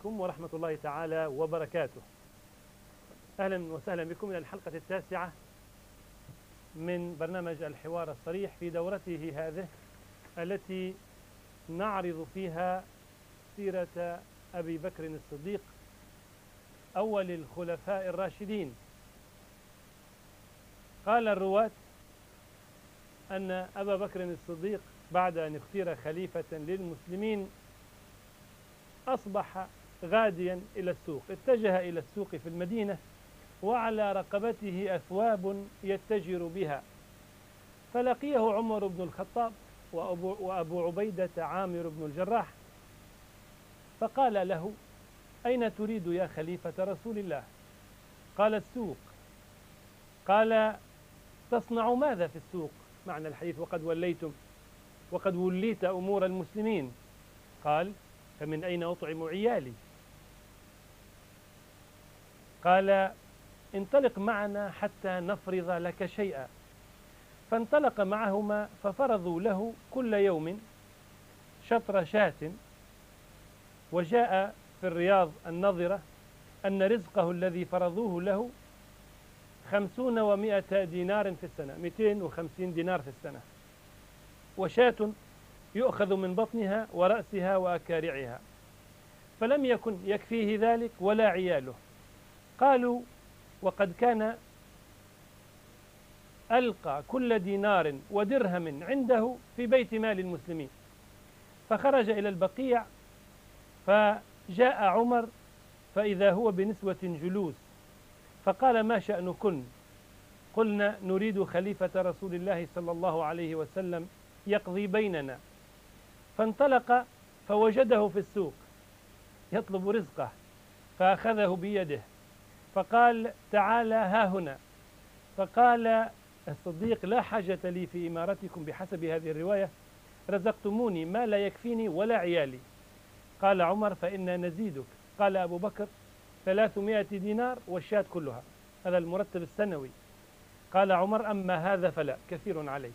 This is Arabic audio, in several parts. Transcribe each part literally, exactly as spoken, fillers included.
عليكم ورحمة الله تعالى وبركاته. أهلا وسهلا بكم إلى الحلقة التاسعة من برنامج الحوار الصريح في دورته هذه التي نعرض فيها سيرة أبي بكر الصديق أول الخلفاء الراشدين. قال الرواة أن أبا بكر الصديق بعد أن اختير خليفة للمسلمين أصبح غاديا إلى السوق، اتجه إلى السوق في المدينة وعلى رقبته أثواب يتجر بها، فلقيه عمر بن الخطاب وأبو, وأبو عبيدة عامر بن الجراح، فقال له: أين تريد يا خليفة رسول الله؟ قال: السوق. قال: تصنع ماذا في السوق؟ معنى الحديث: وقد وليتم وقد وليت أمور المسلمين. قال: فمن أين أطعم عيالي؟ قال: انطلق معنا حتى نفرض لك شيئا. فانطلق معهما ففرضوا له كل يوم شطر شاة. وجاء في الرياض النظرة أن رزقه الذي فرضوه له خمسون ومائة دينار في السنة، مئتين وخمسين دينار في السنة، وشاة يؤخذ من بطنها ورأسها وأكارعها، فلم يكن يكفيه ذلك ولا عياله. قالوا: وقد كان ألقى كل دينار ودرهم عنده في بيت مال المسلمين. فخرج إلى البقيع فجاء عمر فإذا هو بنسوة جلوس، فقال: ما شأنكن؟ قلنا: نريد خليفة رسول الله صلى الله عليه وسلم يقضي بيننا. فانطلق فوجده في السوق يطلب رزقه، فأخذه بيده فقال: تعالى ها هنا. فقال الصديق: لا حاجة لي في إمارتكم بحسب هذه الرواية، رزقتموني ما لا يكفيني ولا عيالي. قال عمر: فإنا نزيدك. قال أبو بكر: ثلاثمائة دينار والشاة كلها، هذا المرتب السنوي. قال عمر: أما هذا فلا، كثير عليك.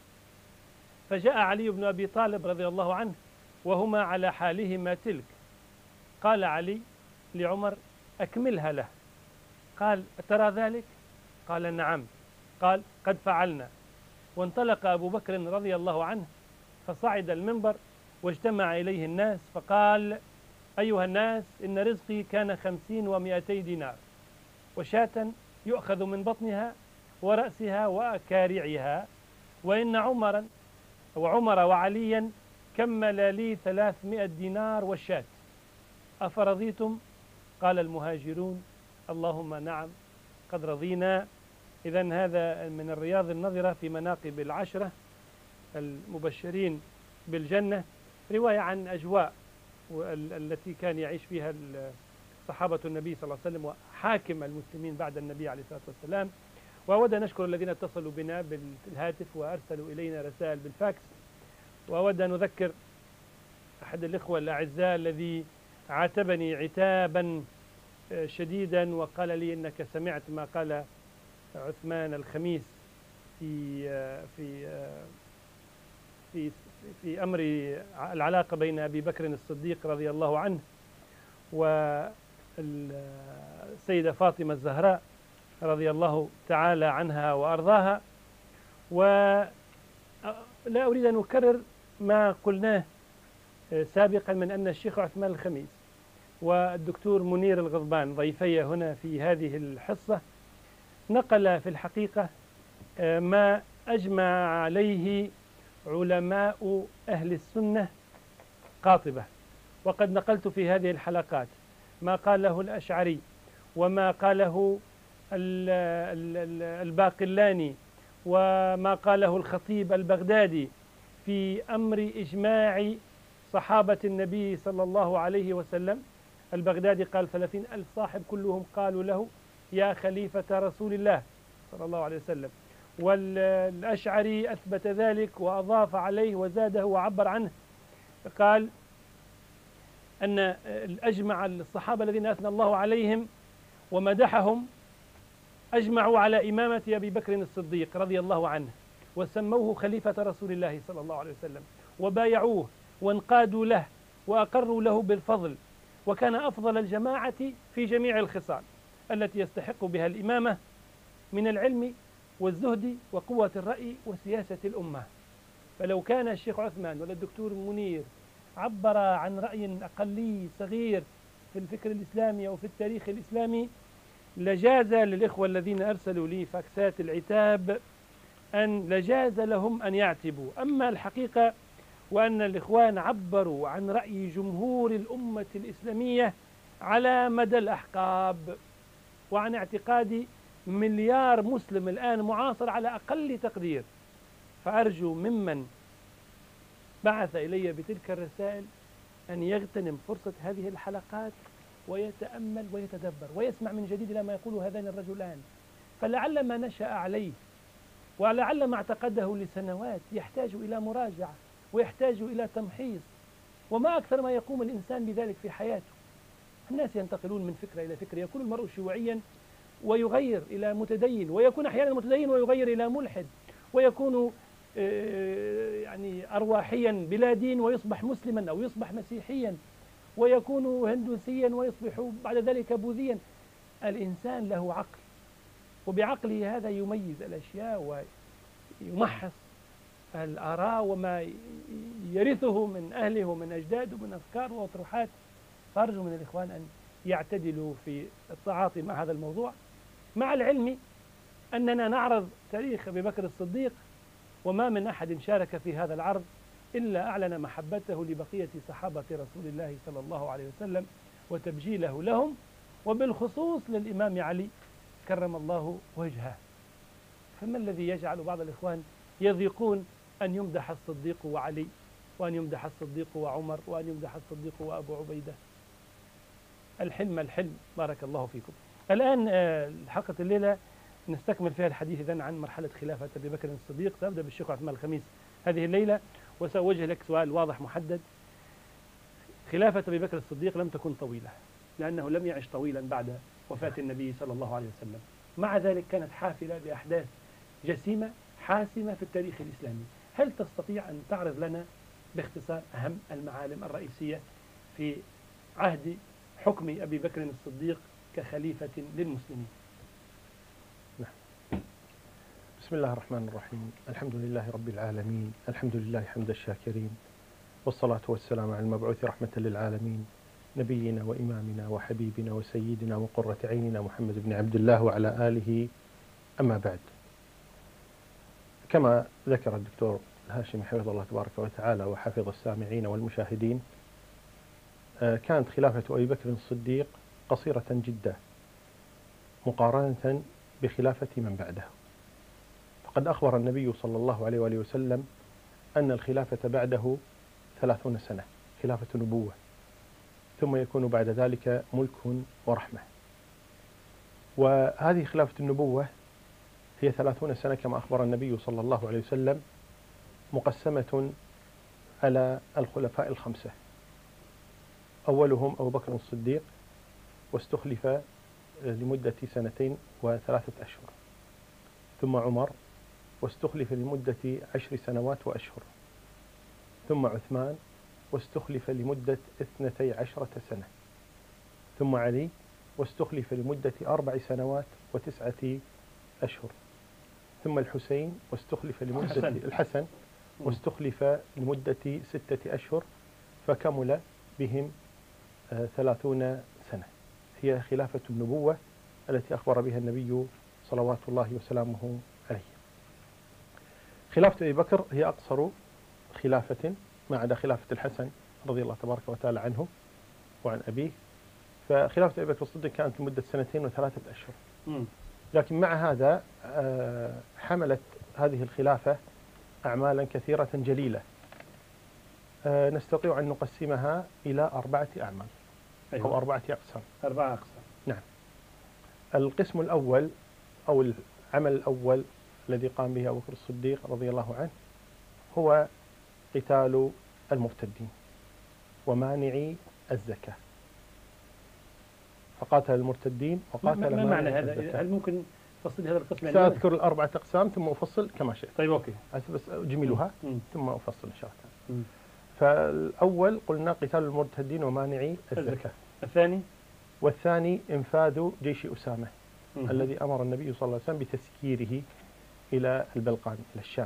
فجاء علي بن أبي طالب رضي الله عنه وهما على حالهما تلك. قال علي لعمر: أكملها له. قال: أترى ذلك؟ قال: نعم. قال: قد فعلنا. وانطلق أبو بكر رضي الله عنه فصعد المنبر واجتمع إليه الناس فقال: أيها الناس، إن رزقي كان خمسين ومائتي دينار، وشاة يؤخذ من بطنها ورأسها وأكارعها، وإن عمرا وعمر وعليا كمل لي ثلاثمائة دينار والشاة، أفرضيتم؟ قال المهاجرون: اللهم نعم، قد رضينا. إذن هذا من الرياض النظرة في مناقب العشرة المبشرين بالجنة، رواية عن أجواء التي كان يعيش فيها صحابة النبي صلى الله عليه وسلم وحاكم المسلمين بعد النبي عليه الصلاة والسلام. وأود أن نشكر الذين اتصلوا بنا بالهاتف وأرسلوا إلينا رسائل بالفاكس. وأود أن أذكر أحد الإخوة الأعزاء الذي عاتبني عتابا شديدا وقال لي: إنك سمعت ما قال عثمان الخميس في في في في أمر العلاقة بين أبي بكر الصديق رضي الله عنه والسيدة فاطمة الزهراء رضي الله تعالى عنها وأرضاها. ولا أريد أن أكرر ما قلناه سابقا من أن الشيخ عثمان الخميس والدكتور منير الغضبان ضيفي هنا في هذه الحصة نقل في الحقيقة ما أجمع عليه علماء أهل السنة قاطبة. وقد نقلت في هذه الحلقات ما قاله الأشعري وما قاله الباقلاني وما قاله الخطيب البغدادي في أمر إجماع صحابة النبي صلى الله عليه وسلم. البغدادي قال ثلاثين ألف صاحب كلهم قالوا له: يا خليفة رسول الله صلى الله عليه وسلم. والأشعري أثبت ذلك وأضاف عليه وزاده وعبر عنه، قال أن أجمع الصحابة الذين أثنى الله عليهم ومدحهم أجمعوا على إمامة أبي بكر الصديق رضي الله عنه، وسموه خليفة رسول الله صلى الله عليه وسلم، وبايعوه وانقادوا له وأقروا له بالفضل وكان أفضل الجماعة في جميع الخصال التي يستحق بها الإمامة من العلم والزهد وقوة الرأي وسياسة الأمة. فلو كان الشيخ عثمان ولا الدكتور منير عبر عن رأي أقلي صغير في الفكر الإسلامي أو في التاريخ الإسلامي، لجاز للإخوة الذين أرسلوا لي فاكسات العتاب أن لجاز لهم أن يعتبوا. أما الحقيقة وأن الإخوان عبروا عن رأي جمهور الأمة الإسلامية على مدى الأحقاب، وعن اعتقاد مليار مسلم الآن معاصر على أقل تقدير. فأرجو ممن بعث إلي بتلك الرسائل أن يغتنم فرصة هذه الحلقات ويتأمل ويتدبر ويسمع من جديد إلى ما يقول هذان الرجلان، فلعل ما نشأ عليه ولعل ما اعتقده لسنوات يحتاج إلى مراجعة ويحتاج إلى تمحيص. وما أكثر ما يقوم الإنسان بذلك في حياته. الناس ينتقلون من فكرة إلى فكرة، يكون المرء شيوعيا ويغير إلى متدين، ويكون أحيانا متدين ويغير إلى ملحد، ويكون يعني أرواحيا بلا دين ويصبح مسلما أو يصبح مسيحيا، ويكون هندوسيا ويصبح بعد ذلك بوذيا. الإنسان له عقل، وبعقله هذا يميز الأشياء ويمحص الآراء وما يرثه من أهله ومن أجداده من أفكار وأطروحات. فأرجو من الإخوان أن يعتدلوا في التعاطي مع هذا الموضوع، مع العلم أننا نعرض تاريخ أبي بكر الصديق، وما من أحد شارك في هذا العرض إلا أعلن محبته لبقية صحابة رسول الله صلى الله عليه وسلم وتبجيله لهم، وبالخصوص للإمام علي كرم الله وجهه. فما الذي يجعل بعض الإخوان يضيقون أن يمدح الصديق وعلي، وأن يمدح الصديق وعمر، وأن يمدح الصديق وأبو عبيدة؟ الحلم الحلم. بارك الله فيكم. الآن حلقة الليلة نستكمل فيها الحديث إذن عن مرحلة خلافة أبي بكر الصديق. سأبدأ بالشيخ عثمان الخميس هذه الليلة، وسأوجه لك سؤال واضح محدد. خلافة أبي بكر الصديق لم تكن طويلة، لأنه لم يعش طويلا بعد وفاة النبي صلى الله عليه وسلم. مع ذلك كانت حافلة بأحداث جسيمة حاسمة في التاريخ الإسلامي. هل تستطيع أن تعرض لنا باختصار أهم المعالم الرئيسية في عهد حكم أبي بكر الصديق كخليفة للمسلمين؟ نعم. بسم الله الرحمن الرحيم. الحمد لله رب العالمين، الحمد لله حمد الشاكرين، والصلاة والسلام على المبعوث رحمة للعالمين، نبينا وإمامنا وحبيبنا وسيدنا وقرة عيننا محمد بن عبد الله وعلى آله. أما بعد، كما ذكر الدكتور الهاشمي حفظه الله تبارك وتعالى وحفظ السامعين والمشاهدين، كانت خلافة أبي بكر الصديق قصيرة جدا مقارنة بخلافة من بعده. فقد أخبر النبي صلى الله عليه وآله وسلم أن الخلافة بعده ثلاثون سنة، خلافة نبوة، ثم يكون بعد ذلك ملك ورحمة. وهذه خلافة النبوة هي ثلاثون سنة كما أخبر النبي صلى الله عليه وسلم، مقسمة على الخلفاء الخمسة. أولهم أبو بكر الصديق، واستخلف لمدة سنتين وثلاثة أشهر. ثم عمر، واستخلف لمدة عشر سنوات وأشهر. ثم عثمان، واستخلف لمدة اثنتي عشرة سنة. ثم علي، واستخلف لمدة أربع سنوات وتسعة أشهر. ثم الحسين، واستخلف لمدة الحسن واستخلف لمدة ستة أشهر، فكمل بهم ثلاثون سنة. هي خلافة النبوة التي أخبر بها النبي صلوات الله وسلامه عليه. خلافة أبي بكر هي أقصر خلافة ما عدا خلافة الحسن رضي الله تبارك وتعالى عنه وعن أبيه. فخلافة أبي بكر الصديق كانت لمدة سنتين وثلاثة أشهر. م. لكن مع هذا حملت هذه الخلافة أعمالا كثيرة جليلة، نستطيع أن نقسمها إلى أربعة أعمال. أيوة. أو أربعة أقسام. أربعة أقسام. نعم. القسم الأول أو العمل الأول الذي قام به أبو بكر الصديق رضي الله عنه هو قتال المرتدين ومانعي الزكاة. فقاتل المرتدين وقاتل ما, ما معنى هذا؟ الزكاة. هل ممكن تفصل هذا القسم؟ سأذكر الأربعة أقسام ثم أفصل كما شئت. طيب أوكي. بس أجملها ثم أفصل إن شاء الله. فالأول قلنا قتال المرتدين ومانعي الزكاة. الثاني والثاني إنفاذ جيش أسامة مم. الذي أمر النبي صلى الله عليه وسلم بتسكيره إلى البلقان إلى الشام.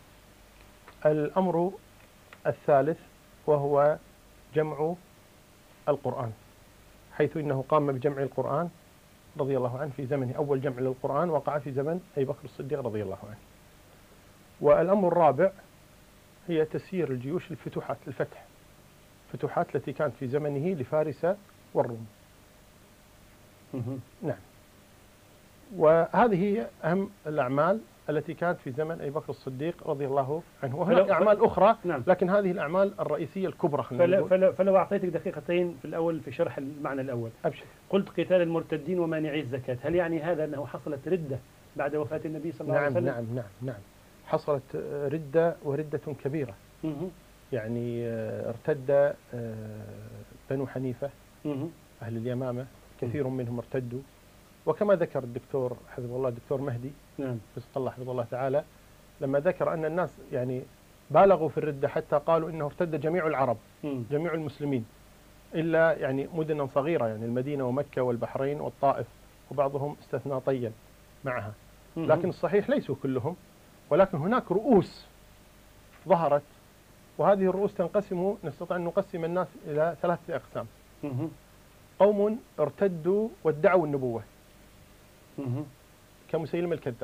الأمر الثالث وهو جمع القرآن، حيث إنه قام بجمع القرآن رضي الله عنه في زمنه. أول جمع للقرآن وقع في زمن أبي بكر الصديق رضي الله عنه. والأمر الرابع هي تسيير الجيوش الفتوحات الفتح فتوحات التي كانت في زمنه لفارس والروم. مم. نعم. وهذه هي أهم الأعمال التي كانت في زمن أبي بكر الصديق رضي الله عنه، وهناك فلو- أعمال أخرى نعم. لكن هذه الأعمال الرئيسية الكبرى. خلينا فلو, نقول. فلو, فلو أعطيتك دقيقتين في الأول في شرح المعنى الأول، أبشر. قلت قتال المرتدين ومانعي الزكاة، هل يعني هذا أنه حصلت ردة بعد وفاة النبي صلى الله عليه نعم وسلم؟ نعم نعم نعم حصلت ردة وردة كبيرة. مم. يعني آه، ارتد آه، بنو حنيفة مم. أهل اليمامة، كثير منهم ارتدوا، وكما ذكر الدكتور حفظه الله الدكتور مهدي نعم. رزق الله حفظه الله تعالى، لما ذكر أن الناس يعني بالغوا في الردة حتى قالوا إنه ارتد جميع العرب مم. جميع المسلمين إلا يعني مدنا صغيرة، يعني المدينة ومكة والبحرين والطائف، وبعضهم استثنى طيا معها. مم. لكن الصحيح ليسوا كلهم، ولكن هناك رؤوس ظهرت، وهذه الرؤوس تنقسم، نستطيع أن نقسم الناس إلى ثلاثة أقسام. مم. قوم ارتدوا وادعوا النبوة مم. كمسيلمة الكذاب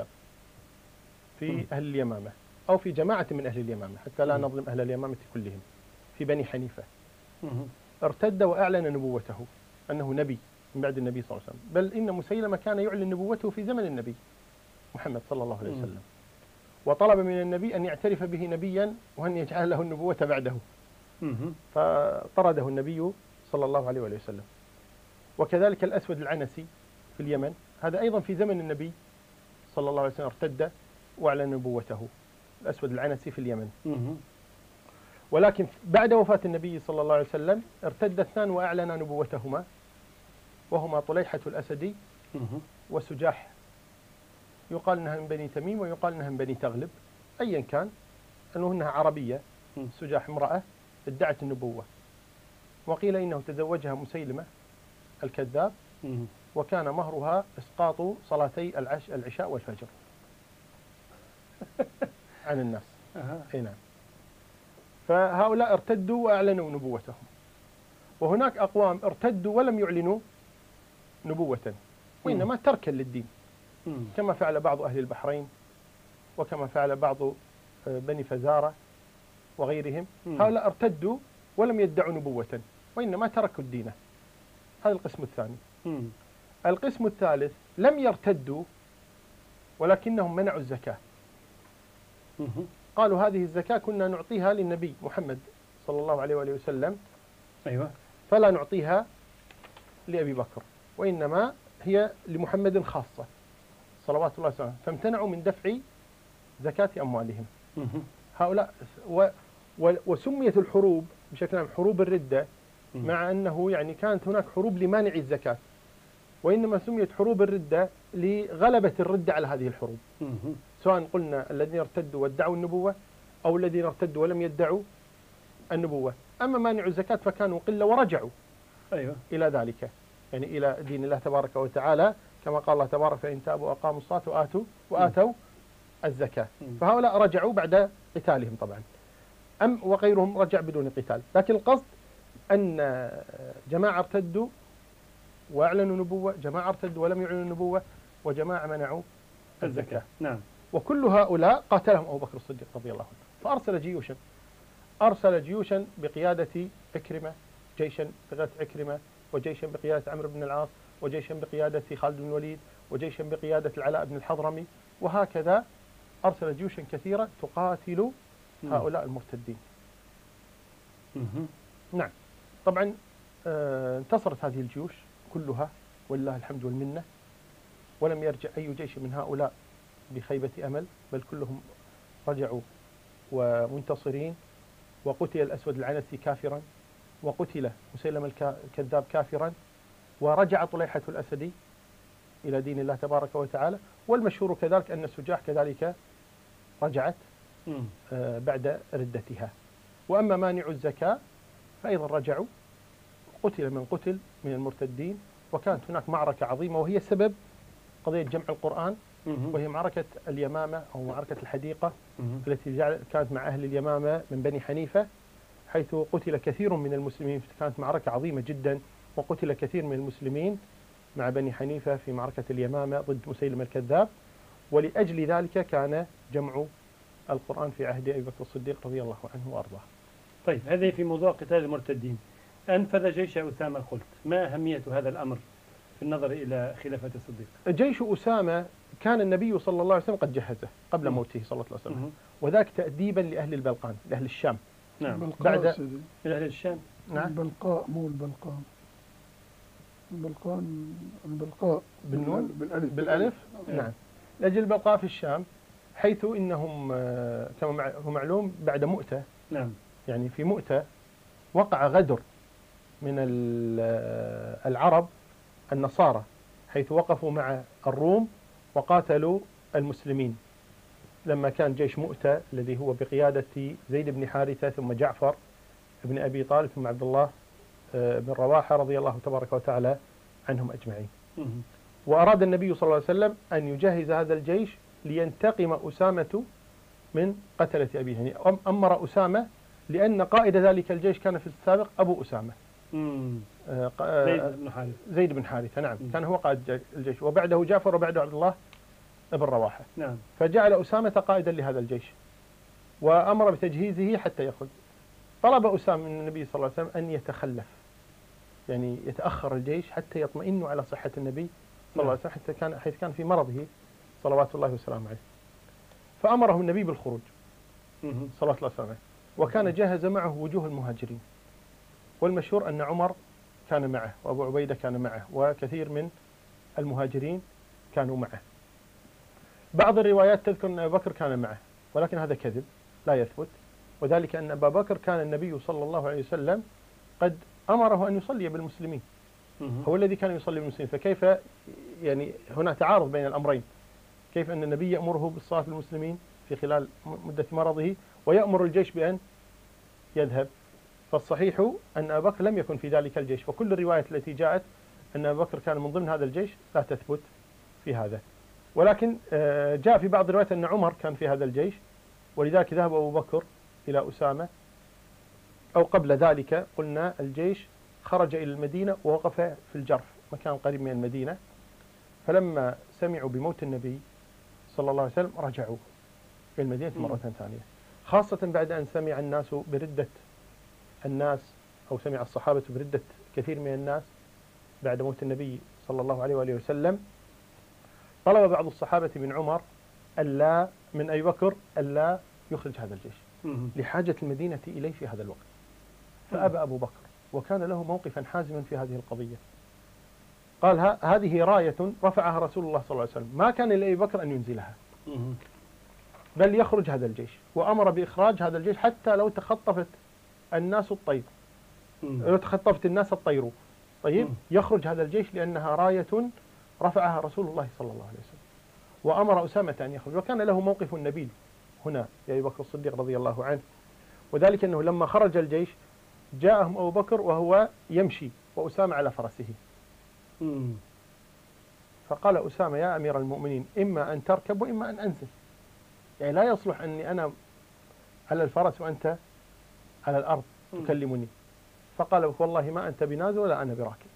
في مم. أهل اليمامة، أو في جماعة من أهل اليمامة حتى لا مم. نظلم أهل اليمامة كلهم، في بني حنيفة. مم. ارتد وأعلن نبوته أنه نبي من بعد النبي صلى الله عليه وسلم، بل إن مسيلمة كان يعلن نبوته في زمن النبي محمد صلى الله عليه وسلم، وطلب من النبي أن يعترف به نبيا وأن يجعل له النبوة بعده، مم. فطرده النبي صلى الله عليه وسلم. وكذلك الأسود العنسي في اليمن، هذا أيضا في زمن النبي صلى الله عليه وسلم ارتد وأعلن نبوته، الأسود العنسي في اليمن. مم. ولكن بعد وفاة النبي صلى الله عليه وسلم ارتد اثنان وأعلن نبوتهما، وهما طليحة الأسدي مم. وسجاح، يقال أنها من بني تميم ويقال أنها من بني تغلب، أيا كان أنه أنها عربية. مم. سجاح امرأة ادعت النبوة، وقيل إنه تزوجها مسيلمة الكذاب، مم. وكان مهرها إسقاط صلاتي العش العشاء والفجر عن الناس. أها. أي نعم. فهؤلاء ارتدوا وأعلنوا نبوتهم، وهناك أقوام ارتدوا ولم يعلنوا نبوة، وإنما تركا للدين، مم. كما فعل بعض أهل البحرين، وكما فعل بعض بني فزارة وغيرهم. مم. هؤلاء ارتدوا ولم يدعوا نبوة، وإنما تركوا الدين. هذا القسم الثاني. مم. القسم الثالث لم يرتدوا ولكنهم منعوا الزكاة، مم. قالوا هذه الزكاة كنا نعطيها للنبي محمد صلى الله عليه وآله وسلم، أيوة. فلا نعطيها لأبي بكر، وإنما هي لمحمد خاصة صلوات الله وسلامه، فامتنعوا من دفع زكاة أموالهم. مم. هؤلاء و و وسميت الحروب بشكل عام حروب الردة، مم. مع أنه يعني كانت هناك حروب لمانع الزكاة، وإنما سميت حروب الردة لغلبة الردة على هذه الحروب، مم. سواء قلنا الذين ارتدوا وادعوا النبوة أو الذين ارتدوا ولم يدعوا النبوة. أما مانع الزكاة فكانوا قلة ورجعوا أيوة. إلى ذلك، يعني إلى دين الله تبارك وتعالى، كما قال الله تبارك فإن تابوا وأقاموا الصلاة وآتوا وآتوا الزكاة. مم. فهؤلاء رجعوا بعد قتالهم طبعا، أم وغيرهم رجع بدون قتال. لكن القصد أن جماعة ارتدوا وأعلنوا نبوة، جماعة ارتدوا ولم يعلنوا النبوة، وجماعة منعوا الزكاة. الزكاة. نعم. وكل هؤلاء قاتلهم أبو بكر الصديق رضي الله عنه، فأرسل جيوشا أرسل جيوشا بقيادة عكرمة، جيشا بقيادة عكرمة، وجيشا بقيادة عمرو بن العاص، وجيشا بقيادة خالد بن الوليد، وجيشا بقيادة العلاء بن الحضرمي، وهكذا أرسل جيوشا كثيرة تقاتل هؤلاء المرتدين. مم. نعم. طبعا آه، انتصرت هذه الجيوش كلها ولله الحمد والمنة، ولم يرجع أي جيش من هؤلاء بخيبة أمل، بل كلهم رجعوا ومنتصرين. وقتل الأسود العنسي كافرا، وقتل مسيلمة الكذاب كافرا، ورجع طليحة الأسدي إلى دين الله تبارك وتعالى. والمشهور كذلك أن سجاح كذلك رجعت مم. آه، بعد ردتها. وأما مانع الزكاة فأيضا رجعوا قتل من قتل من المرتدين، وكانت هناك معركة عظيمة وهي سبب قضية جمع القرآن، وهي معركة اليمامة أو معركة الحديقة التي كانت مع أهل اليمامة من بني حنيفة، حيث قتل كثير من المسلمين. كانت معركة عظيمة جدا، وقتل كثير من المسلمين مع بني حنيفة في معركة اليمامة ضد مسيلمة الكذاب، ولأجل ذلك كان جمع القرآن في عهد أبي بكر الصديق رضي الله عنه وأرضاه. طيب، هذه في موضوع قتال المرتدين. أنفذ جيش أسامة قلت، ما أهمية هذا الأمر في النظر إلى خلافة الصديق؟ جيش أسامة كان النبي صلى الله عليه وسلم قد جهزه قبل موته صلى الله عليه وسلم، وذاك تأديبا لأهل البلقان، لأهل الشام. نعم. بعد أهل الشام. نعم. البلقاء مو البلقان. البلقان البلقاء بالنون بالألف. بالألف. نعم. لأجل البلقاء في الشام، حيث إنهم كما هو معلوم بعد مؤتة. نعم. يعني في مؤتة وقع غدر من العرب النصارى، حيث وقفوا مع الروم وقاتلوا المسلمين لما كان جيش مؤتة الذي هو بقيادة زيد بن حارثة ثم جعفر بن أبي طالب ثم عبد الله بن رواحة رضي الله تبارك وتعالى عنهم أجمعين. وأراد النبي صلى الله عليه وسلم أن يجهز هذا الجيش لينتقم أسامة من قتلة أبيه. يعني أمر أسامة لأن قائد ذلك الجيش كان في السابق أبو أسامة زيد بن حارثة. زيد بن حارثة نعم. مم. كان هو قائد الجيش، وبعده جعفر وبعده عبد الله بن رواحة. نعم. فجعل أسامة قائدا لهذا الجيش وأمر بتجهيزه حتى يخرج. طلب أسامة من النبي صلى الله عليه وسلم أن يتخلف، يعني يتأخر الجيش حتى يطمئنوا على صحة النبي صلى الله عليه وسلم، حتى كان حيث كان في مرضه صلوات الله وسلامه عليه. فأمره النبي بالخروج صلوات الله وسلامه عليه، وكان جهز معه وجوه المهاجرين، والمشهور أن عمر كان معه وأبو عبيدة كان معه وكثير من المهاجرين كانوا معه. بعض الروايات تذكر أن أبو بكر كان معه، ولكن هذا كذب لا يثبت، وذلك أن أبا بكر كان النبي صلى الله عليه وسلم قد أمره أن يصلي بالمسلمين، هو الذي كان يصلي بالمسلمين. فكيف يعني هنا تعارض بين الأمرين؟ كيف أن النبي يأمره بالصلاة بالمسلمين في خلال مدة مرضه ويأمر الجيش بأن يذهب؟ فالصحيح أن أبا بكر لم يكن في ذلك الجيش، فكل الروايات التي جاءت أن أبا بكر كان من ضمن هذا الجيش لا تثبت في هذا. ولكن جاء في بعض الروايات أن عمر كان في هذا الجيش، ولذلك ذهب أبو بكر إلى أسامة، أو قبل ذلك قلنا الجيش خرج إلى المدينة ووقف في الجرف مكان قريب من المدينة، فلما سمعوا بموت النبي صلى الله عليه وسلم رجعوا إلى المدينة مرة ثانية، خاصة بعد أن سمع الناس بردة الناس أو سمع الصحابة بردة كثير من الناس بعد موت النبي صلى الله عليه وآله وسلم. طلب بعض الصحابة من عمر ألا من أبي بكر ألا يخرج هذا الجيش لحاجة المدينة إليه في هذا الوقت، فأبى أبو بكر، وكان له موقفا حازما في هذه القضية. قال هذه راية رفعها رسول الله صلى الله عليه وسلم، ما كان لأبي بكر أن ينزلها، بل يخرج هذا الجيش، وأمر بإخراج هذا الجيش حتى لو تخطفت الناس الطير، لو تخطفت الناس الطير، طيب يخرج هذا الجيش لأنها راية رفعها رسول الله صلى الله عليه وسلم. وأمر أسامة أن يخرج، وكان له موقف نبيل هنا لأبي بكر الصديق رضي الله عنه، وذلك أنه لما خرج الجيش جاءهم أبو بكر وهو يمشي وأسامة على فرسه، فقال أسامة يا أمير المؤمنين إما أن تركب وإما أن أنزل، يعني لا يصلح أني أنا على الفرس وأنت على الأرض تكلمني. فقال والله ما أنت بنازل ولا أنا براكب.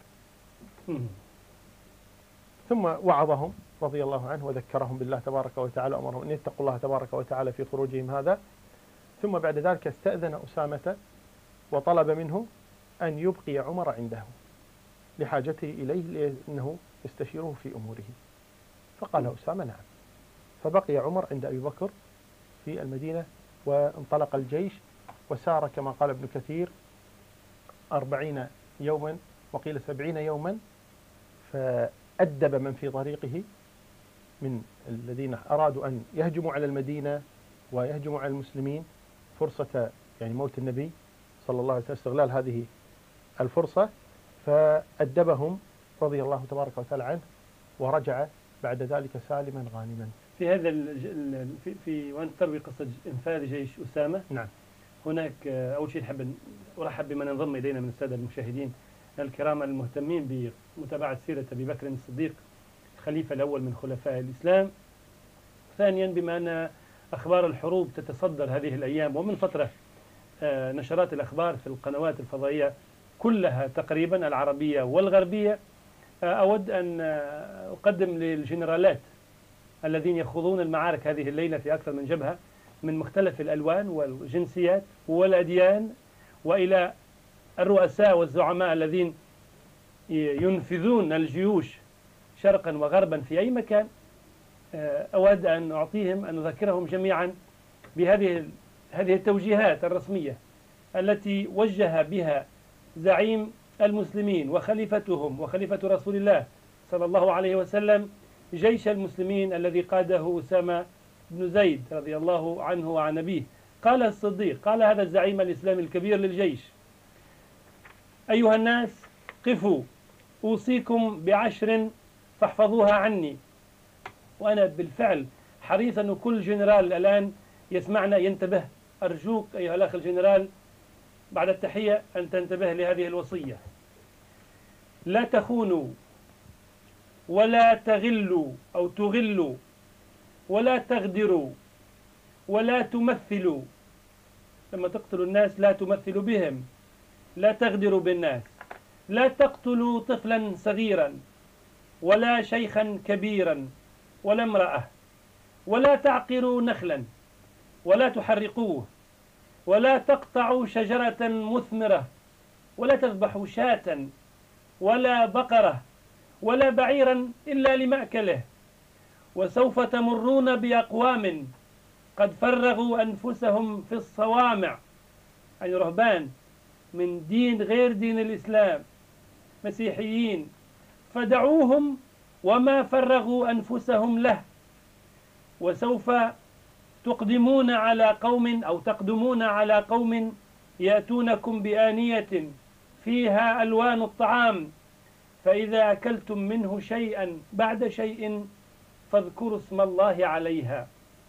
ثم وعظهم رضي الله عنه وذكرهم بالله تبارك وتعالى، أمرهم أن يتقوا الله تبارك وتعالى في خروجهم هذا. ثم بعد ذلك استأذن أسامة وطلب منه أن يبقي عمر عنده لحاجته إليه لأنه يستشيره في أموره، فقال أسامة نعم. فبقي عمر عند أبي بكر في المدينة، وانطلق الجيش وسار كما قال ابن كثير أربعين يوما وقيل سبعين يوما، فأدب من في طريقه من الذين أرادوا أن يهجموا على المدينة ويهجموا على المسلمين فرصة يعني موت النبي صلى الله عليه وسلم، استغلال هذه الفرصة، فأدبهم رضي الله تبارك وتعالى عنه، ورجع بعد ذلك سالما غانما. في هذا ال في, في وأنت تروي قصة إنفاذ جيش أسامة، نعم، هناك أول شيء نحب أرحب بمن انضم إلينا من السادة المشاهدين الكرام المهتمين بمتابعة سيرة أبي بكر الصديق الخليفة الأول من خلفاء الإسلام. ثانيا، بما أن أخبار الحروب تتصدر هذه الأيام، ومن فترة نشرات الأخبار في القنوات الفضائية كلها تقريبا العربية والغربية، أود أن أقدم للجنرالات الذين يخوضون المعارك هذه الليلة في أكثر من جبهة من مختلف الألوان والجنسيات والأديان، وإلى الرؤساء والزعماء الذين ينفذون الجيوش شرقا وغربا في أي مكان، أود أن أعطيهم أن أذكرهم جميعا بهذه هذه التوجيهات الرسمية التي وجه بها زعيم المسلمين وخليفتهم وخليفة رسول الله صلى الله عليه وسلم جيش المسلمين الذي قاده أسامة بن زيد رضي الله عنه وعن أبيه. قال الصديق، قال هذا الزعيم الإسلامي الكبير للجيش: أيها الناس، قفوا، أوصيكم بعشر فاحفظوها عني. وأنا بالفعل حريص أن كل جنرال الآن يسمعنا ينتبه. أرجوك أيها الأخ الجنرال بعد التحية أن تنتبه لهذه الوصية: لا تخونوا ولا تغلوا أو تغلوا ولا تغدروا ولا تمثلوا. لما تقتلوا الناس لا تمثلوا بهم، لا تغدروا بالناس، لا تقتلوا طفلا صغيرا ولا شيخا كبيرا ولا امرأة، ولا تعقروا نخلا ولا تحرقوه، ولا تقطعوا شجرة مثمرة، ولا تذبحوا شاة ولا بقرة ولا بعيرا إلا لمأكله. وسوف تمرون بأقوام قد فرغوا أنفسهم في الصوامع، يعني رهبان من دين غير دين الإسلام، مسيحيين، فدعوهم وما فرغوا أنفسهم له. وسوف تقدمون على قوم أو تقدمون على قوم يأتونكم بآنية فيها ألوان الطعام، فإذا أكلتم منه شيئا بعد شيء فاذكروا اسم الله عليها.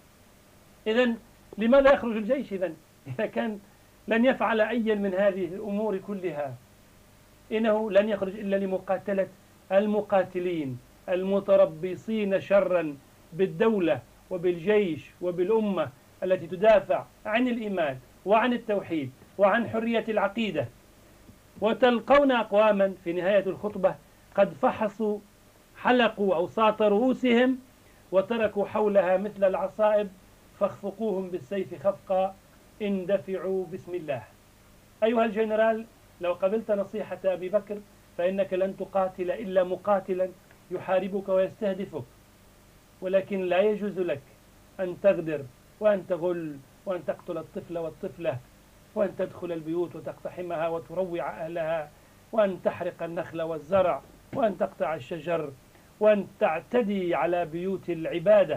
إذن لماذا يخرج الجيش إذن إذا كان لن يفعل أي من هذه الأمور كلها؟ إنه لن يخرج إلا لمقاتلة المقاتلين المتربصين شرا بالدولة وبالجيش وبالأمة التي تدافع عن الإيمان وعن التوحيد وعن حرية العقيدة. وتلقون أقواما في نهاية الخطبة قد فحصوا حلقوا أوساط رؤوسهم وتركوا حولها مثل العصائب، فاخفقوهم بالسيف خفقا اندفعوا بسم الله. أيها الجنرال، لو قبلت نصيحة أبي بكر فإنك لن تقاتل إلا مقاتلا يحاربك ويستهدفك، ولكن لا يجوز لك أن تغدر وأن تغل وأن تقتل الطفل والطفلة وأن تدخل البيوت وتقتحمها وتروع أهلها وأن تحرق النخل والزرع وأن تقطع الشجر وأن تعتدي على بيوت العبادة.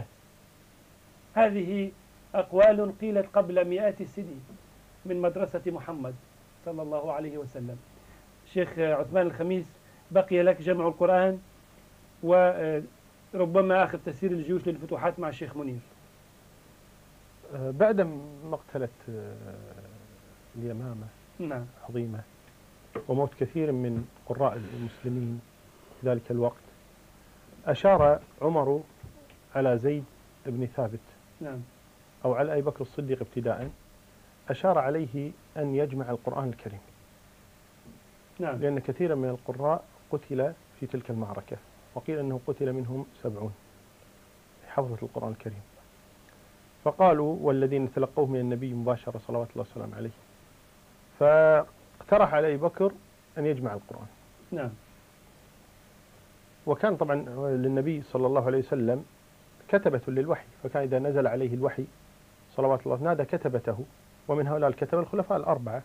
هذه أقوال قيلت قبل مئات السنين من مدرسة محمد صلى الله عليه وسلم. الشيخ عثمان الخميس، بقي لك جمع القرآن وربما آخر تسيير الجيوش للفتوحات مع الشيخ منير. بعد مقتلة اليمامة نعم. عظيمة وموت كثير من قراء المسلمين في ذلك الوقت، أشار عمر على زيد بن ثابت نعم. أو على أبي بكر الصديق ابتداء، أشار عليه أن يجمع القرآن الكريم. نعم. لأن كثيرا من القراء قتل في تلك المعركة، وقيل أنه قتل منهم سبعون حفظة القرآن الكريم. فقالوا والذين تلقوه من النبي مباشرة صلوات الله وسلامه عليه، فاقترح على أبي بكر أن يجمع القرآن. نعم. وكان طبعا للنبي صلى الله عليه وسلم كتبة للوحي، فكان إذا نزل عليه الوحي صلوات الله نادى كتبته، ومن هؤلاء الكتبة الخلفاء الأربعة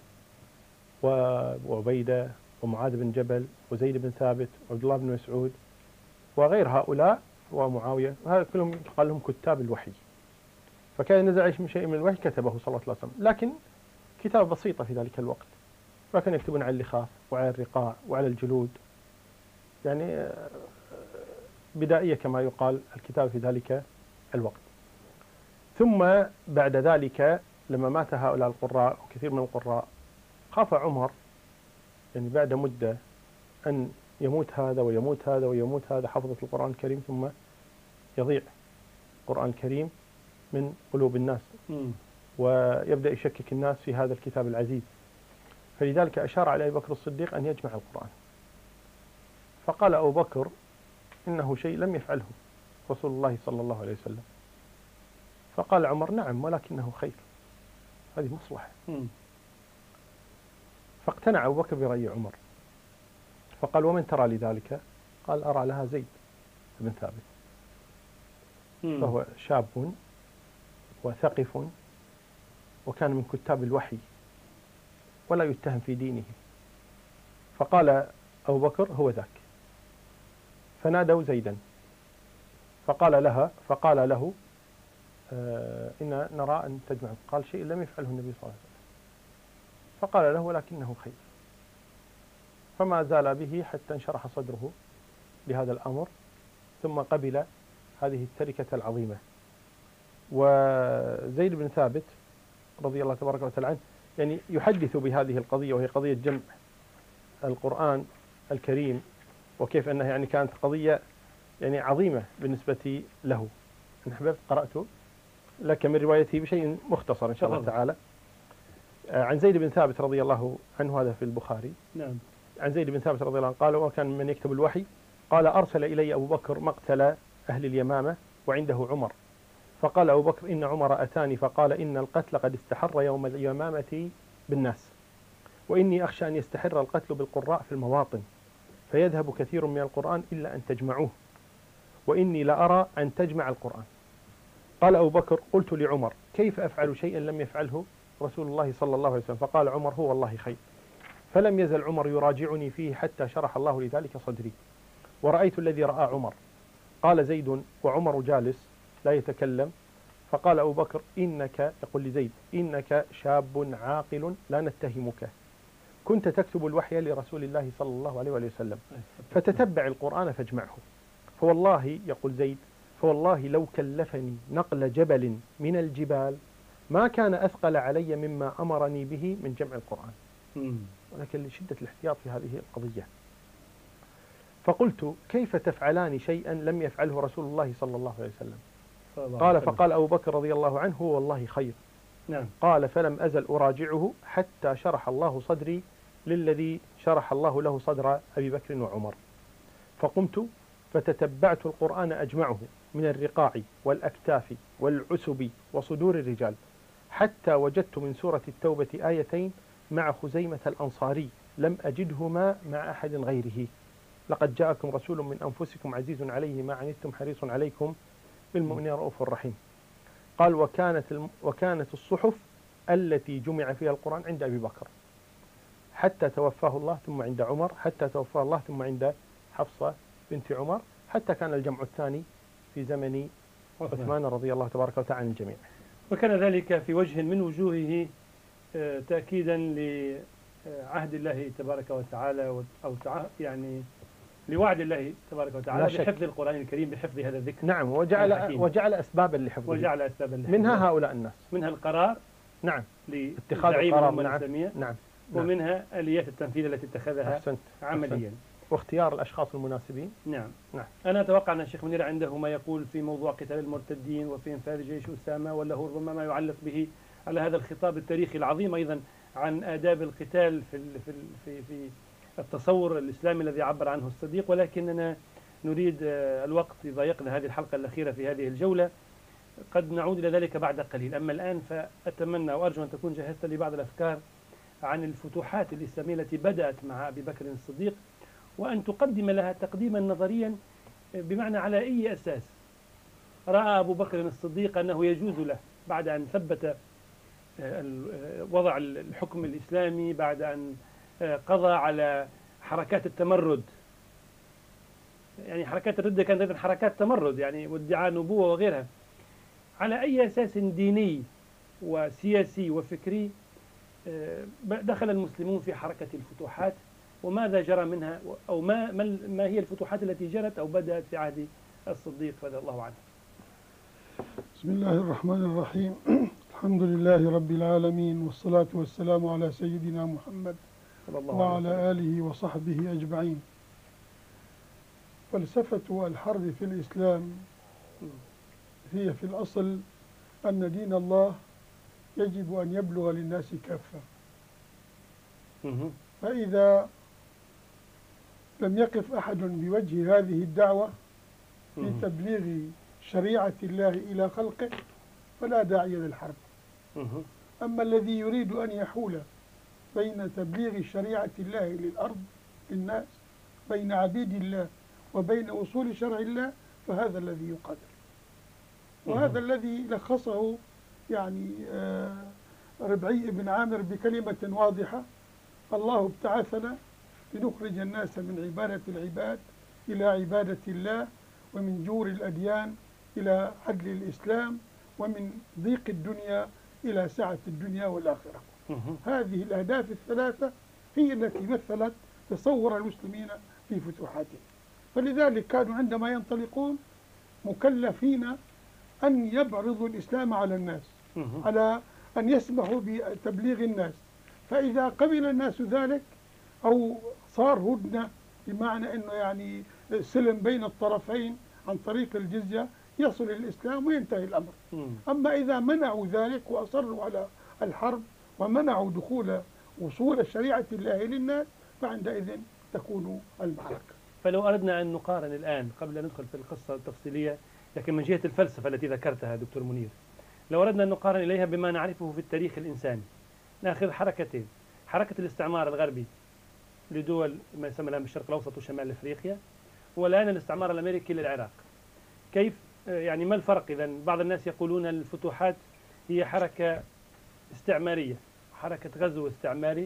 وعبيدة ومعاذ بن جبل وزيد بن ثابت وعبد الله بن مسعود وغير هؤلاء ومعاوية، هذا كلهم قال لهم كتاب الوحي. فكان نزل شيء من الوحي كتبه صلى الله عليه وسلم، لكن كتابة بسيطة في ذلك الوقت، فكانوا يكتبون على اللخاف وعلى الرقاع وعلى الجلود، يعني بدائية كما يقال الكتاب في ذلك الوقت. ثم بعد ذلك لما مات هؤلاء القراء وكثير من القراء، خاف عمر يعني بعد مدة أن يموت هذا ويموت هذا ويموت هذا حفظة القرآن الكريم، ثم يضيع القرآن الكريم من قلوب الناس مم. ويبدأ يشكك الناس في هذا الكتاب العزيز. فلذلك أشار على أبي بكر الصديق أن يجمع القرآن. فقال أبو بكر إنه شيء لم يفعله رسول الله صلى الله عليه وسلم. فقال عمر نعم ولكنه خير، هذه مصلحة. مم. فاقتنع أبو بكر برأي عمر، فقال ومن ترى لذلك؟ قال أرى لها زيد بن ثابت، مم. فهو شاب وثقف وكان من كتاب الوحي ولا يتهم في دينه. فقال أبو بكر هو ذاك. فنادوا زيدا فقال لها فقال له آه إن نرى أن تجمع. قال شيء لم يفعله النبي صلى الله عليه وسلم. فقال له ولكنه خير. فما زال به حتى انشرح صدره بهذا الأمر، ثم قبل هذه التركة العظيمة. وزيد بن ثابت رضي الله تبارك وتعالى عنه يعني يحدث بهذه القضية، وهي قضية جمع القرآن الكريم، وكيف أنها يعني كانت قضية يعني عظيمة بالنسبة له. أنا حبيت قرأت لك من روايته بشيء مختصر إن شاء الله تعالى. عن زيد بن ثابت رضي الله عنه، هذا في البخاري. نعم. عن زيد بن ثابت رضي الله عنه قال وكان من يكتب الوحي، قال أرسل إلي أبو بكر مقتل أهل اليمامة وعنده عمر، فقال أبو بكر إن عمر أتاني فقال إن القتل قد استحر يوم اليمامة بالناس، وإني أخشى أن يستحر القتل بالقراء في المواطن فيذهب كثير من القرآن إلا أن تجمعوه، وإني لأرى أن تجمع القرآن. قال أبو بكر قلت لعمر كيف أفعل شيئا لم يفعله رسول الله صلى الله عليه وسلم؟ فقال عمر هو والله خير. فلم يزل عمر يراجعني فيه حتى شرح الله لذلك صدري، ورأيت الذي رأى عمر. قال زيد وعمر جالس لا يتكلم، فقال أبو بكر إنك، يقول لزيد إنك شاب عاقل لا نتهمك، كنت تكتب الوحي لرسول الله صلى الله عليه وسلم فتتبع القرآن فاجمعه. فوالله، يقول زيد، فوالله لو كلفني نقل جبل من الجبال ما كان أثقل علي مما أمرني به من جمع القرآن، ولكن لشدة الاحتياط في هذه القضية. فقلت كيف تفعلان شيئا لم يفعله رسول الله صلى الله عليه وسلم؟ قال فقال أبو بكر رضي الله عنه هو والله خير. نعم. قال فلم أزل أراجعه حتى شرح الله صدري للذي شرح الله له صدر أبي بكر وعمر. فقمت فتتبعت القرآن أجمعه من الرقاع والأكتاف والعسب وصدور الرجال، حتى وجدت من سورة التوبة آيتين مع خزيمة الأنصاري لم أجدهما مع أحد غيره، لقد جاءكم رسول من أنفسكم عزيز عليه ما عنتم حريص عليكم بالمؤمنين رؤوف رحيم. قال وكانت وكانت الصحف التي جمع فيها القرآن عند أبي بكر حتى توفاه الله، ثم عند عمر حتى توفاه الله، ثم عند حفصة بنت عمر، حتى كان الجمع الثاني في زمن عثمان رضي الله تبارك وتعالى عن الجميع. وكان ذلك في وجه من وجوهه تأكيدا لعهد الله تبارك وتعالى، أو يعني لوعد الله تبارك وتعالى بحفظ القرآن الكريم، بحفظ هذا الذكر. نعم. وجعل وجعل أسبابا لحفظه، وجعل أسبابا لحفظه، منها هؤلاء الناس، منها القرار، نعم، لاتخاذ القرار، نعم. نعم. ومنها آليات التنفيذ التي اتخذها أحسنت. عمليا، أحسنت. واختيار الأشخاص المناسبين. نعم. نعم. أنا أتوقع أن الشيخ منير عنده ما يقول في موضوع قتال المرتدين وفي انفاذ جيش أسامة، ولا هو ربما ما يعلق به على هذا الخطاب التاريخي العظيم أيضا عن آداب القتال في في في في التصور الإسلامي الذي عبر عنه الصديق. ولكننا نريد الوقت يضايقنا هذه الحلقة الأخيرة في هذه الجولة، قد نعود إلى ذلك بعد قليل. أما الآن فأتمنى وأرجو أن تكون جهزت لي بعض الأفكار عن الفتوحات الإسلامية التي بدأت مع أبي بكر الصديق، وأن تقدم لها تقديما نظريا، بمعنى على أي أساس رأى أبو بكر الصديق أنه يجوز له بعد أن ثبت وضع الحكم الإسلامي، بعد أن قضى على حركات التمرد، يعني حركات الردة كانت أيضا حركات تمرد يعني وادعاء نبوة وغيرها، على أي أساس ديني وسياسي وفكري دخل المسلمون في حركة الفتوحات، وماذا جرى منها، أو ما ما هي الفتوحات التي جرت أو بدأت في عهد الصديق رضي الله عنه؟ بسم الله الرحمن الرحيم. الحمد لله رب العالمين، والصلاة والسلام على سيدنا محمد صلى الله عليه وسلم. وعلى آله وصحبه أجمعين. فلسفة الحرب في الإسلام هي في الأصل أن دين الله يجب أن يبلغ للناس كافة. مهم. فإذا لم يقف أحد بوجه هذه الدعوة في مهم. تبليغ شريعة الله إلى خلقه فلا داعي للحرب. مهم. أما الذي يريد أن يحول بين تبليغ شريعة الله للأرض للناس، بين عبيد الله وبين وصول شرع الله، فهذا الذي يقاتل. وهذا الذي لخصه يعني آه ربعي بن عامر بكلمة واضحة: الله ابتعثنا لنخرج الناس من عبادة العباد إلى عبادة الله، ومن جور الأديان إلى عدل الإسلام، ومن ضيق الدنيا إلى سعة الدنيا والآخرة. مهم. هذه الأهداف الثلاثة هي التي مثلت تصور المسلمين في فتوحاتهم. فلذلك كانوا عندما ينطلقون مكلفين أن يبرزوا الإسلام على الناس، مهم. على أن يسمحوا بتبليغ الناس. فإذا قبل الناس ذلك أو صار هدنة بمعنى أنه يعني سلم بين الطرفين عن طريق الجزية، يصل الإسلام وينتهي الأمر. مم. أما إذا منعوا ذلك وأصروا على الحرب ومنعوا دخول وصول شريعة الله للناس، فعندئذ تكون المعركة. فلو أردنا أن نقارن الآن قبل أن ندخل في القصة التفصيلية، لكن من جهة الفلسفة التي ذكرتها دكتور منير، لو أردنا أن نقارن إليها بما نعرفه في التاريخ الإنساني، نأخذ حركتين: حركة الاستعمار الغربي لدول ما يسمى الآن بالشرق الأوسط وشمال أفريقيا، والآن الاستعمار الأمريكي للعراق. كيف يعني ما الفرق إذن؟ بعض الناس يقولون الفتوحات هي حركة استعمارية، حركة غزو استعماري.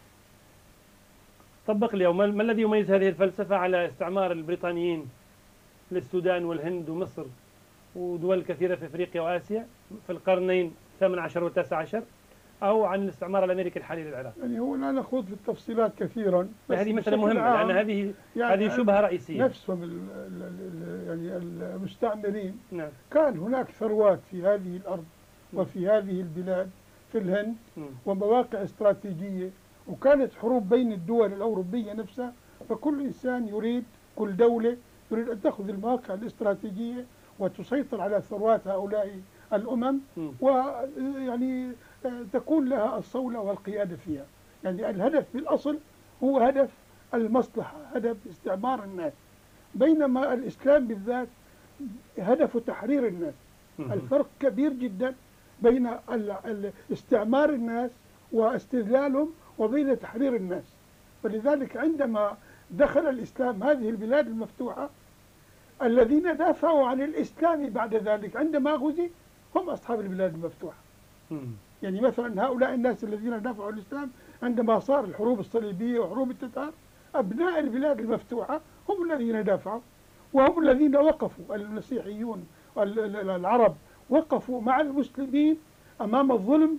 طبق لي ما ما الذي يميز هذه الفلسفة على استعمار البريطانيين للسودان والهند ومصر ودول كثيرة في أفريقيا وآسيا في القرنين الثامن عشر والتاسع عشر، أو عن الاستعمار الأمريكي الحالي للعراق؟ يعني هو لا نخوض في التفصيلات كثيرا، بس هذه مسألة بشكل مهمة، عام لأن هذه يعني هذه شبهة رئيسية. نفسهم ال ال ال يعني المستعمرين نعم. كان هناك ثروات في هذه الأرض وفي هذه البلاد في الهند مم. ومواقع استراتيجية، وكانت حروب بين الدول الأوروبية نفسها. فكل إنسان يريد، كل دولة تريد أن تأخذ المواقع الاستراتيجية وتسيطر على ثروات هؤلاء الأمم، مم. ويعني تكون لها الصولة والقيادة فيها. يعني الهدف بالأصل هو هدف المصلحة، هدف استعمار الناس، بينما الإسلام بالذات هدف تحرير الناس. مم. الفرق كبير جدا بين ال- ال- استعمار الناس واستذلالهم وبين تحرير الناس. فلذلك عندما دخل الإسلام هذه البلاد المفتوحة، الذين دافعوا عن الإسلام بعد ذلك عندما غزي هم أصحاب البلاد المفتوحة. مم. يعني مثلا هؤلاء الناس الذين دافعوا عن الإسلام عندما صار الحروب الصليبية وحروب التتار، أبناء البلاد المفتوحة هم الذين دافعوا، وهم الذين وقفوا. المسيحيون العرب وقفوا مع المسلمين أمام الظلم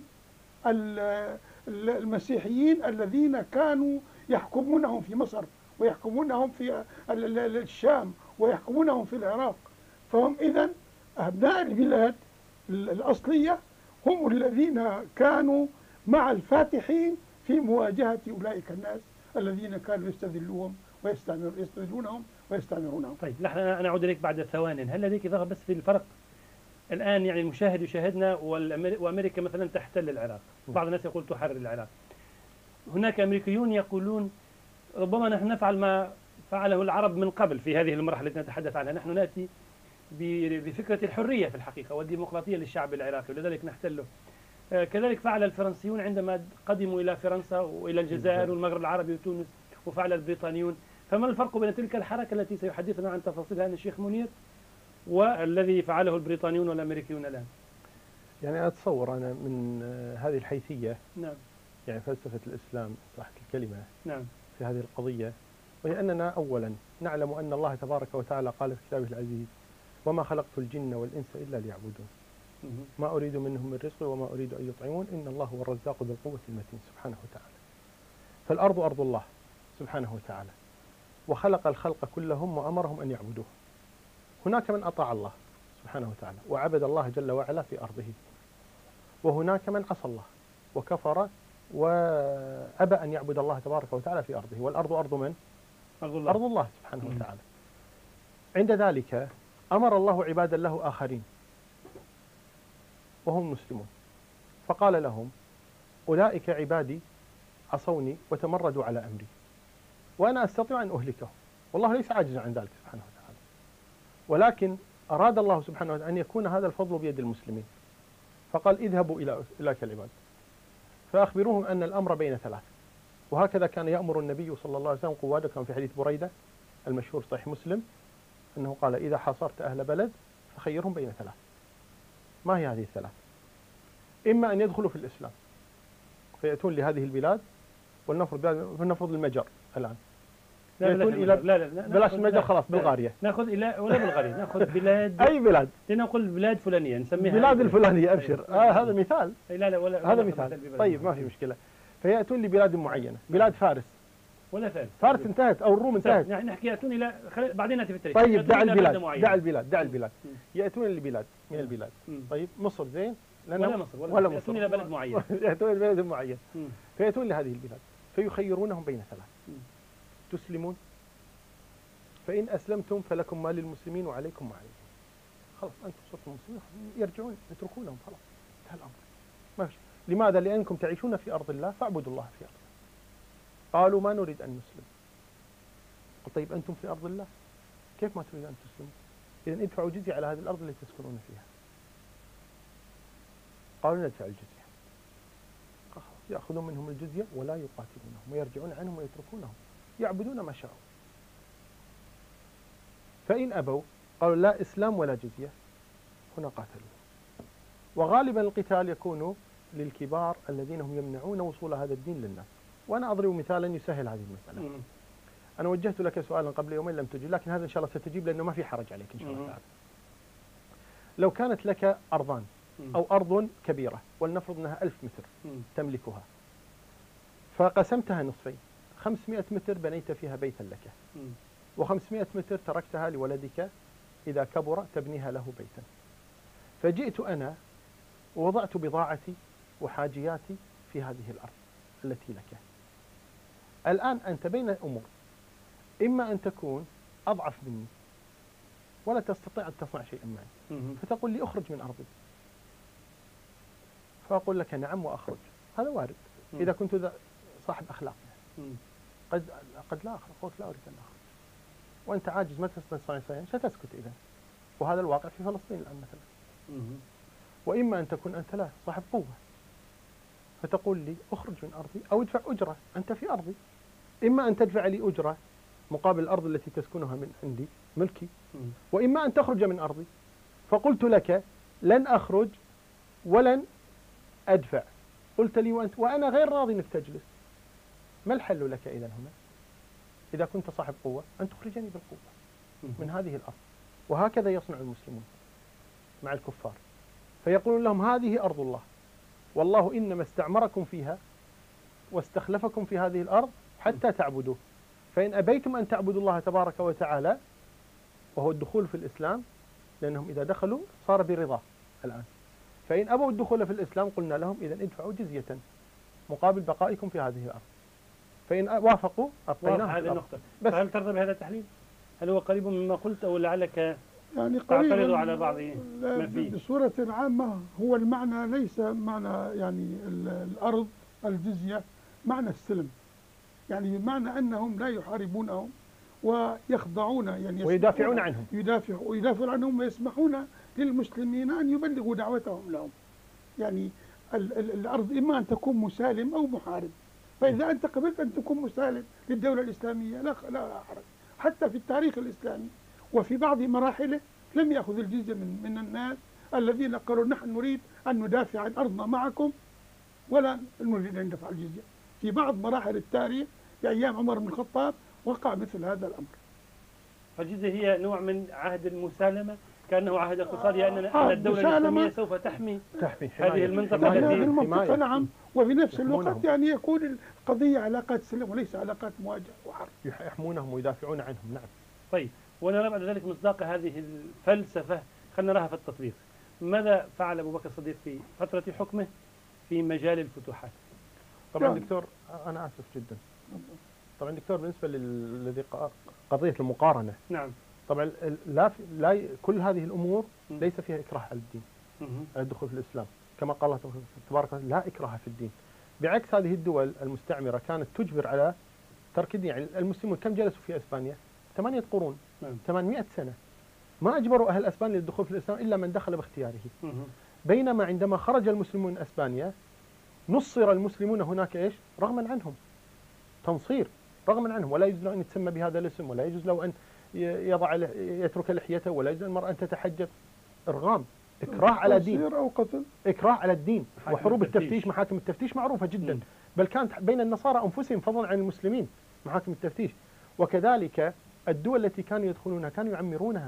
المسيحيين الذين كانوا يحكمونهم في مصر ويحكمونهم في الشام ويحكمونهم في العراق. فهم إذن أبناء البلاد الأصلية هم الذين كانوا مع الفاتحين في مواجهة أولئك الناس الذين كانوا يستذلونهم ويستذلونهم ويستعمرونهم. طيب نحن أنا أعود إليك بعد ثوان. هل لديك رغبة بس في الفرق الآن؟ يعني المشاهد يشاهدنا وأمريكا مثلا تحتل العراق، بعض الناس يقول تحرر العراق. هناك أمريكيون يقولون ربما نحن نفعل ما فعله العرب من قبل في هذه المرحلة التي نتحدث عنها. نحن نأتي بفكرة الحرية في الحقيقة والديمقراطية للشعب العراقي ولذلك نحتله. كذلك فعل الفرنسيون عندما قدموا إلى فرنسا وإلى الجزائر والمغرب العربي وتونس، وفعل البريطانيون. فما الفرق بين تلك الحركة التي سيحدثنا عن تفاصيلها الشيخ منير والذي فعله البريطانيون والأمريكيون الآن؟ يعني أتصور أنا من هذه الحيثية، نعم، يعني فلسفة الإسلام صح الكلمة نعم، في هذه القضية، وهي أننا أولا نعلم أن الله تبارك وتعالى قال في كتابه العزيز: وما خلقت الجن والإنس إلا ليعبدون ما أريد منهم من رزق وما أريد أن يطعمون إن الله هو الرزاق ذو القوة المتين سبحانه وتعالى. فالأرض أرض الله سبحانه وتعالى، وخلق الخلق كلهم وأمرهم أن يعبدوه. هناك من أطاع الله سبحانه وتعالى وعبد الله جل وعلا في أرضه، وهناك من عصى الله وكفر وأبى أن يعبد الله تبارك وتعالى في أرضه، والأرض أرض من؟ أرض الله, أرض الله سبحانه وتعالى. عند ذلك أمر الله عبادا له آخرين وهم مسلمون، فقال لهم: أولئك عبادي عصوني وتمردوا على أمري، وأنا أستطيع أن أهلكهم، والله ليس عاجزا عن ذلك سبحانه وتعالى، ولكن أراد الله سبحانه وتعالى أن يكون هذا الفضل بيد المسلمين، فقال: اذهبوا إلى أولئك العباد فأخبروهم أن الأمر بين ثلاث. وهكذا كان يأمر النبي صلى الله عليه وسلم قواده، كما في حديث بريدة المشهور صحيح مسلم أنه قال: إذا حاصرت أهل بلد فخيرهم بين ثلاث. ما هي هذه الثلاث؟ إما أن يدخلوا في الإسلام فيأتون لهذه البلاد، ولنفرض نفرض المجر الآن، لا يأتون لا إلى لا لا بلاش المجر، خلاص بلغاريا، ناخذ إلى ولا بلغاريا، ناخذ بلاد أي بلاد، لنقول بلاد فلانية نسميها بلاد الفلانية، أبشر. آه هذا مثال، لا لا ولا هذا مثال. طيب ما في مشكلة. فيأتون لبلاد معينة، بلاد فارس، ولا فارس، فارس انتهت أو الروم انتهت، نحن نحكي يأتون إلى خل... بعدين نأتي في التاريخ. طيب دع البلاد دع البلاد دع البلاد يأتون لبلاد من البلاد. مم. طيب مصر زين؟ ولا مصر ولا, ولا مصر، مصر. يأتون إلى بلد معين يأتون إلى بلد معين. مم. فيأتون لهذه البلاد فيخيرونهم بين ثلاث: مم. تسلمون، فإن أسلمتم فلكم ما للمسلمين وعليكم ما عليهم. خلاص أنتم صرتم مسلمين، يرجعون يتركونهم، خلاص انتهى الأمر. ما فيش. لماذا؟ لأنكم تعيشون في أرض الله فاعبدوا الله في أرضه. قالوا: ما نريد أن نسلم. قلت: طيب أنتم في أرض الله كيف ما تريدون أن تسلموا؟ إذن ادفعوا جزية على هذه الأرض التي تسكنون فيها. قالوا: ندفع الجزية. خلاص يأخذون منهم الجزية ولا يقاتلونهم ويرجعون عنهم ويتركونهم يعبدون ما شاءوا. فإن أبوا قالوا: لا إسلام ولا جزية، هنا قاتلوا. وغالبا القتال يكون للكبار الذين هم يمنعون وصول هذا الدين للناس. وأنا أضرب مثالا يسهل هذه المسألة. مم. أنا وجهت لك سؤالا قبل يومين لم تجب، لكن هذا إن شاء الله ستجيب لأنه ما في حرج عليك إن شاء الله تعالى. لو كانت لك أرضان أو أرض كبيرة، ولنفرض أنها ألف متر مم. تملكها، فقسمتها نصفين، خمسمائة متر بنيت فيها بيتا لك، مم. وخمسمائة متر تركتها لولدك إذا كبر تبنيها له بيتا. فجئت أنا ووضعت بضاعتي وحاجياتي في هذه الأرض التي لك. الآن أنت بين أمور: إما أن تكون أضعف مني ولا تستطيع أن تصنع شيئا معي، مم. فتقول لي: أخرج من أرضي، فأقول لك: نعم وأخرج. هذا وارد مم. إذا كنت ذا صاحب أخلاق. مم. قد قد لا أخرج، قلت: لا أريد أن أخرج، وأنت عاجز ما تستطيع شيئا، ستسكت إذا. وهذا الواقع في فلسطين الآن مثلا. مم. وإما أن تكون أنت لا صاحب قوة، فتقول لي: أخرج من أرضي أو ادفع أجرة، أنت في أرضي. إما أن تدفع لي أجرة مقابل الأرض التي تسكنها من عندي ملكي، مم. وإما أن تخرج من أرضي. فقلت لك: لن أخرج ولن أدفع. قلت لي: وأنت وأنا غير راضي أنك تجلس. ما الحل لك إذا هنا؟ إذا كنت صاحب قوة أن تخرجني بالقوة من هذه الأرض. وهكذا يصنع المسلمون مع الكفار، فيقولون لهم: هذه أرض الله، والله إنما استعمركم فيها واستخلفكم في هذه الأرض حتى تعبدوه، فإن أبيتم أن تعبدوا الله تبارك وتعالى، وهو الدخول في الإسلام، لأنهم إذا دخلوا صار برضا الآن، فإن أبوا الدخول في الإسلام قلنا لهم: إذن ادفعوا جزية مقابل بقائكم في هذه الأرض، فإن وافقوا أبقيناهم في هذه الأرض. النقطة. بس فهل ترضى بهذا التحليل؟ هل هو قريب مما قلت أو لعلك يعني تعترض قريبا على بعض لا، ما فيه؟ بصورة عامة هو المعنى ليس معنى يعني ال- الأرض الجزية معنى السلم، يعني بمعنى أنهم لا يحاربونهم ويخضعون، يعني ويدافعون عنهم، يدافع ويدافعون عنهم ويسمحون للمسلمين أن يبلغوا دعوتهم لهم. يعني ال ال الأرض إما أن تكون مسالم أو محارب، فإذا أنت قبلت أن تكون مسالم للدولة الإسلامية لا لا حرج. حتى في التاريخ الإسلامي وفي بعض مراحله لم يأخذ الجزية من من الناس الذين قالوا: نحن نريد أن ندافع عن أرضنا معكم ولا نريد أن ندفع الجزية. في بعض مراحل التاريخ في أيام عمر بن الخطاب وقع مثل هذا الأمر. فالجزية هي نوع من عهد المسالمة، كأنه عهد اقتصادي، أن آه، أن الدولة الإسلامية سوف تحمي تحمي هذه المنطقة هذه التي المنطقة، نعم. وفي نفس الوقت يحمونهم. يعني يكون القضية علاقات سلم وليس علاقات مواجهة وحرب. يحمونهم ويدافعون عنهم. نعم. طيب، ونرى بعد ذلك مصداق هذه الفلسفة، خلينا نراها في التطبيق. ماذا فعل أبو بكر الصديق في فترة حكمه في مجال الفتوحات؟ طبعا يعني. دكتور أنا آسف جدا. طبعا دكتور بالنسبة للذي قضية المقارنة، نعم، طبعا لا في لا ي- كل هذه الأمور مم. ليس فيها إكراه على الدين، مهم. على الدخول في الإسلام، كما قال الله تبارك وتعالى لا إكراه في الدين. بعكس هذه الدول المستعمرة كانت تجبر على ترك الدين. يعني المسلمون كم جلسوا في إسبانيا؟ ثمانية قرون، نعم. ثمانمائة سنة، ما أجبروا أهل إسبانيا للدخول في الإسلام إلا من دخل باختياره. مهم. بينما عندما خرج المسلمون من إسبانيا نصر المسلمون هناك إيش؟ رغما عنهم، تنصير رغما عنهم، ولا يجوز له أن يتسمى بهذا الاسم، ولا يجوز له أن يضع يترك لحيته، ولا يجوز للمرأة أن تتحجب. إرغام، إكراه على دين، تنصير أو قتل. إكراه على الدين. محاكم وحروب التفتيش. التفتيش، محاكم التفتيش معروفة جدا، مم. بل كانت بين النصارى أنفسهم فضلا عن المسلمين محاكم التفتيش. وكذلك الدول التي كانوا يدخلونها كانوا يعمرونها،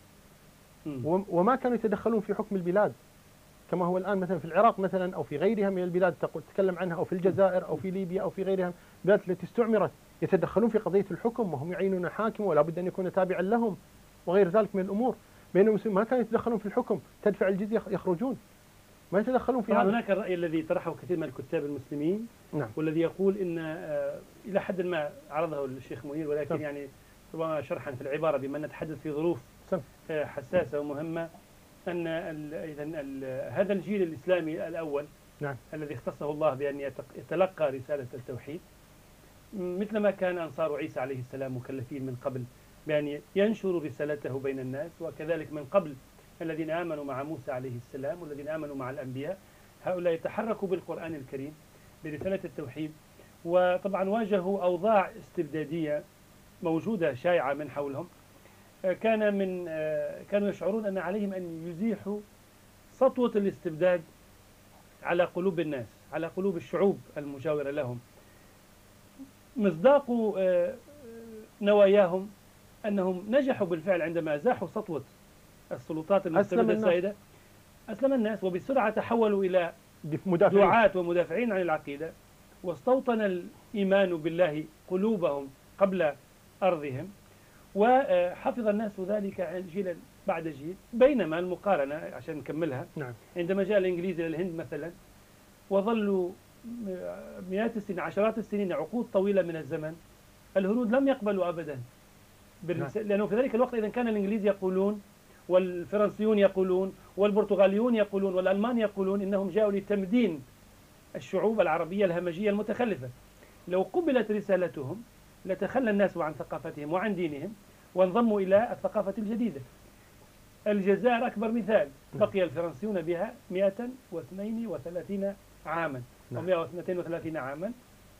مم. وم- وما كانوا يتدخلون في حكم البلاد كما هو الآن مثلا في العراق مثلا، أو في غيرها من البلاد تقول تتكلم عنها، أو في الجزائر أو في ليبيا أو في غيرها من البلاد التي استعمرت، يتدخلون في قضية الحكم وهم يعينون حاكم ولا بد أن يكون تابعا لهم وغير ذلك من الأمور. بينما المسلمين ما كانوا يتدخلون في الحكم، تدفع الجزية يخرجون، ما يتدخلون في طبعا هذا. هناك الرأي الذي طرحه كثير من الكتاب المسلمين، نعم. والذي يقول إن آه، إلى حد ما عرضه الشيخ منير، ولكن سم. يعني ربما شرحا في العبارة بما نتحدث في ظروف سم. آه، حساسة ومهمة، أن ال- إذن ال- هذا الجيل الإسلامي الأول، نعم. الذي اختصه الله بأن يتق- يتلقى رسالة التوحيد، مثلما كان أنصار عيسى عليه السلام مكلفين من قبل بأن ينشروا رسالته بين الناس، وكذلك من قبل الذين آمنوا مع موسى عليه السلام والذين آمنوا مع الأنبياء، هؤلاء يتحركوا بالقرآن الكريم برسالة التوحيد. وطبعا واجهوا أوضاع استبدادية موجودة شائعة من حولهم، آه، كان من آه، كانوا يشعرون أن عليهم أن يزيحوا سطوة الاستبداد على قلوب الناس، على قلوب الشعوب المجاورة لهم. مصداق آه، نواياهم أنهم نجحوا بالفعل عندما أزاحوا سطوة السلطات المستبدة الناس. السائدة، أسلم الناس، وبسرعة تحولوا إلى مدافعين. دعاة ومدافعين عن العقيدة، واستوطن الإيمان بالله قلوبهم قبل أرضهم، وحفظ الناس ذلك جيلا بعد جيل. بينما المقارنة عشان نكملها، نعم. عندما جاء الإنجليز إلى الهند مثلا وظلوا مئات السنين، عشرات السنين، عقود طويلة من الزمن، الهنود لم يقبلوا أبدا بالرس... لأنه في ذلك الوقت إذا كان الإنجليز يقولون والفرنسيون يقولون والبرتغاليون يقولون والألمان يقولون إنهم جاءوا لتمدين الشعوب العربية الهمجية المتخلفة. لو قبلت رسالتهم لتخلى الناس عن ثقافتهم وعن دينهم وانضموا إلى الثقافة الجديدة. الجزائر أكبر مثال، بقي الفرنسيون بها مئة واثنين وثلاثين عاما أو مئة واثنين وثلاثين عاما،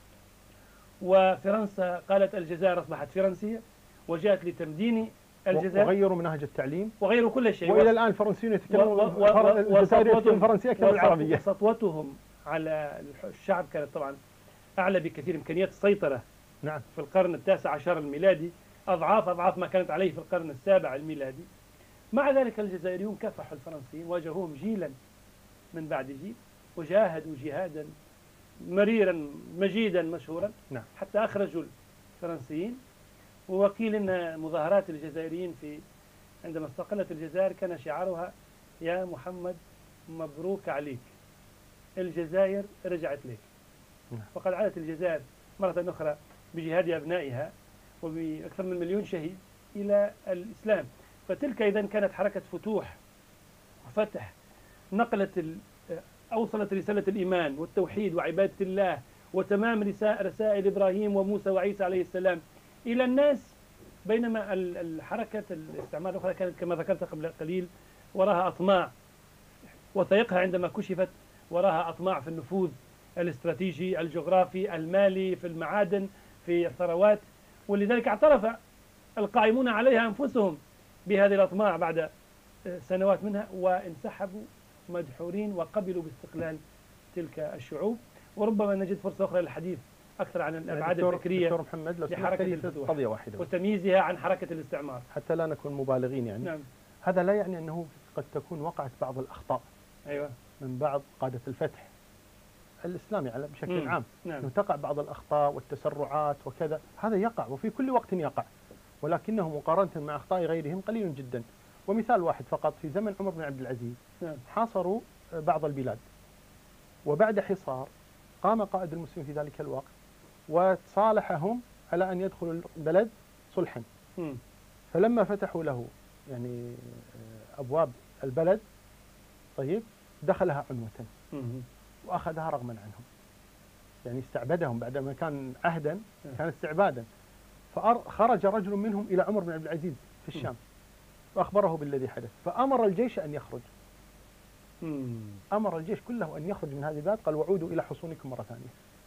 وفرنسا قالت الجزائر أصبحت فرنسية وجاءت لتمدين الجزائر، وغيروا منهج التعليم وغيروا كل شيء، والى الان الفرنسيون يتكلمون الجزائريين الفرنسيه كما العربيه. وسطوتهم على الشعب كانت طبعا اعلى بكثير، امكانيات السيطره نعم. في القرن التاسع عشر الميلادي اضعاف اضعاف ما كانت عليه في القرن السابع الميلادي. مع ذلك الجزائريون كافحوا الفرنسيين، واجهوهم جيلا من بعد جيل، وجاهدوا جهادا مريرا مجيدا مشهورا، نعم. حتى اخرجوا الفرنسيين. ووكيل ان مظاهرات الجزائريين في عندما استقلت الجزائر كان شعارها يا محمد مبروك عليك، الجزائر رجعت لك. نعم. وقد عادت الجزائر مرة أخرى بجهاد أبنائها وبأكثر من مليون شهيد إلى الإسلام. فتلك إذن كانت حركة فتوح وفتح، نقلت ال- أوصلت رسالة الإيمان والتوحيد وعبادة الله وتمام رسا- رسائل إبراهيم وموسى وعيسى عليه السلام إلى الناس. بينما ال- الحركة الاستعمار الأخرى كانت كما ذكرت قبل قليل وراها أطماع، وثائقها عندما كشفت وراها أطماع في النفوذ الاستراتيجي الجغرافي المالي في المعادن في الثروات، ولذلك اعترف القائمون عليها أنفسهم بهذه الأطماع بعد سنوات منها، وانسحبوا مدحورين وقبلوا باستقلال تلك الشعوب. وربما نجد فرصة أخرى للحديث أكثر عن الأبعاد دكتور الفكرية دكتور محمد لو لحركة سمحت لي الفتوح قضيه واحده وتمييزها عن حركة الاستعمار. حتى لا نكون مبالغين يعني. نعم. هذا لا يعني انه قد تكون وقعت بعض الاخطاء أيوة. من بعض قاده الفتح الاسلامي على بشكل مم. عام، نعم. انه تقع بعض الاخطاء والتسرعات وكذا، هذا يقع وفي كل وقت يقع، ولكنه مقارنه مع اخطاء غيرهم قليل جدا. ومثال واحد فقط، في زمن عمر بن عبد العزيز نعم. حاصروا بعض البلاد، وبعد حصار قام قائد المسلمين في ذلك الوقت وصالحهم على أن يدخلوا البلد صلحا. مم. فلما فتحوا له يعني أبواب البلد طيب دخلها عنوة مم. وأخذها رغما عنهم، يعني استعبدهم بعدما كان عهدا كان استعبادا. فخرج رجل منهم إلى عمر بن عبد العزيز في الشام وأخبره بالذي حدث، فأمر الجيش أن يخرج. مم. أمر الجيش كله أن يخرج من هذه البلاد، قال وعودوا إلى حصونكم مرة ثانية.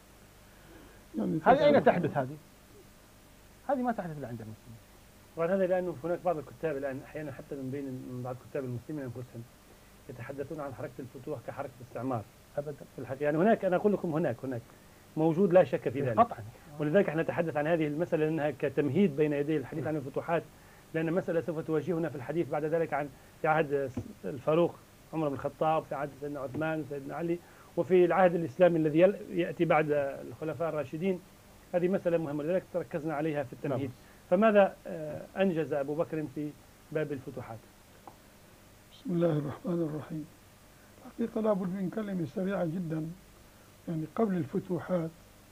يعني هذه أين تحدث هذه؟ هذه ما تحدث إلا عند المسلمين. طبعا هذا لأنه هناك بعض الكتاب الآن أحيانا حتى من بين من بعض كتاب المسلمين أنفسهم يتحدثون عن حركة الفتوح كحركة استعمار. أبدا في الحقيقة يعني هناك، أنا أقول لكم هناك هناك موجود لا شك في ذلك قطعا. ولذلك احنا نتحدث عن هذه المسألة لأنها كتمهيد بين يدي الحديث عن الفتوحات، لأن مسألة سوف تواجهنا في الحديث بعد ذلك عن في عهد الفاروق عمر بن الخطاب، في عهد سيدنا عثمان وسيدنا علي، وفي العهد الإسلامي الذي يأتي بعد الخلفاء الراشدين. هذه مسألة مهمة لذلك تركزنا عليها في التمهيد. فماذا أنجز أبو بكر في باب الفتوحات؟ بسم الله الرحمن الرحيم. الحقيقة لابد من كلمة سريعة جدا. يعني قبل الفتوحات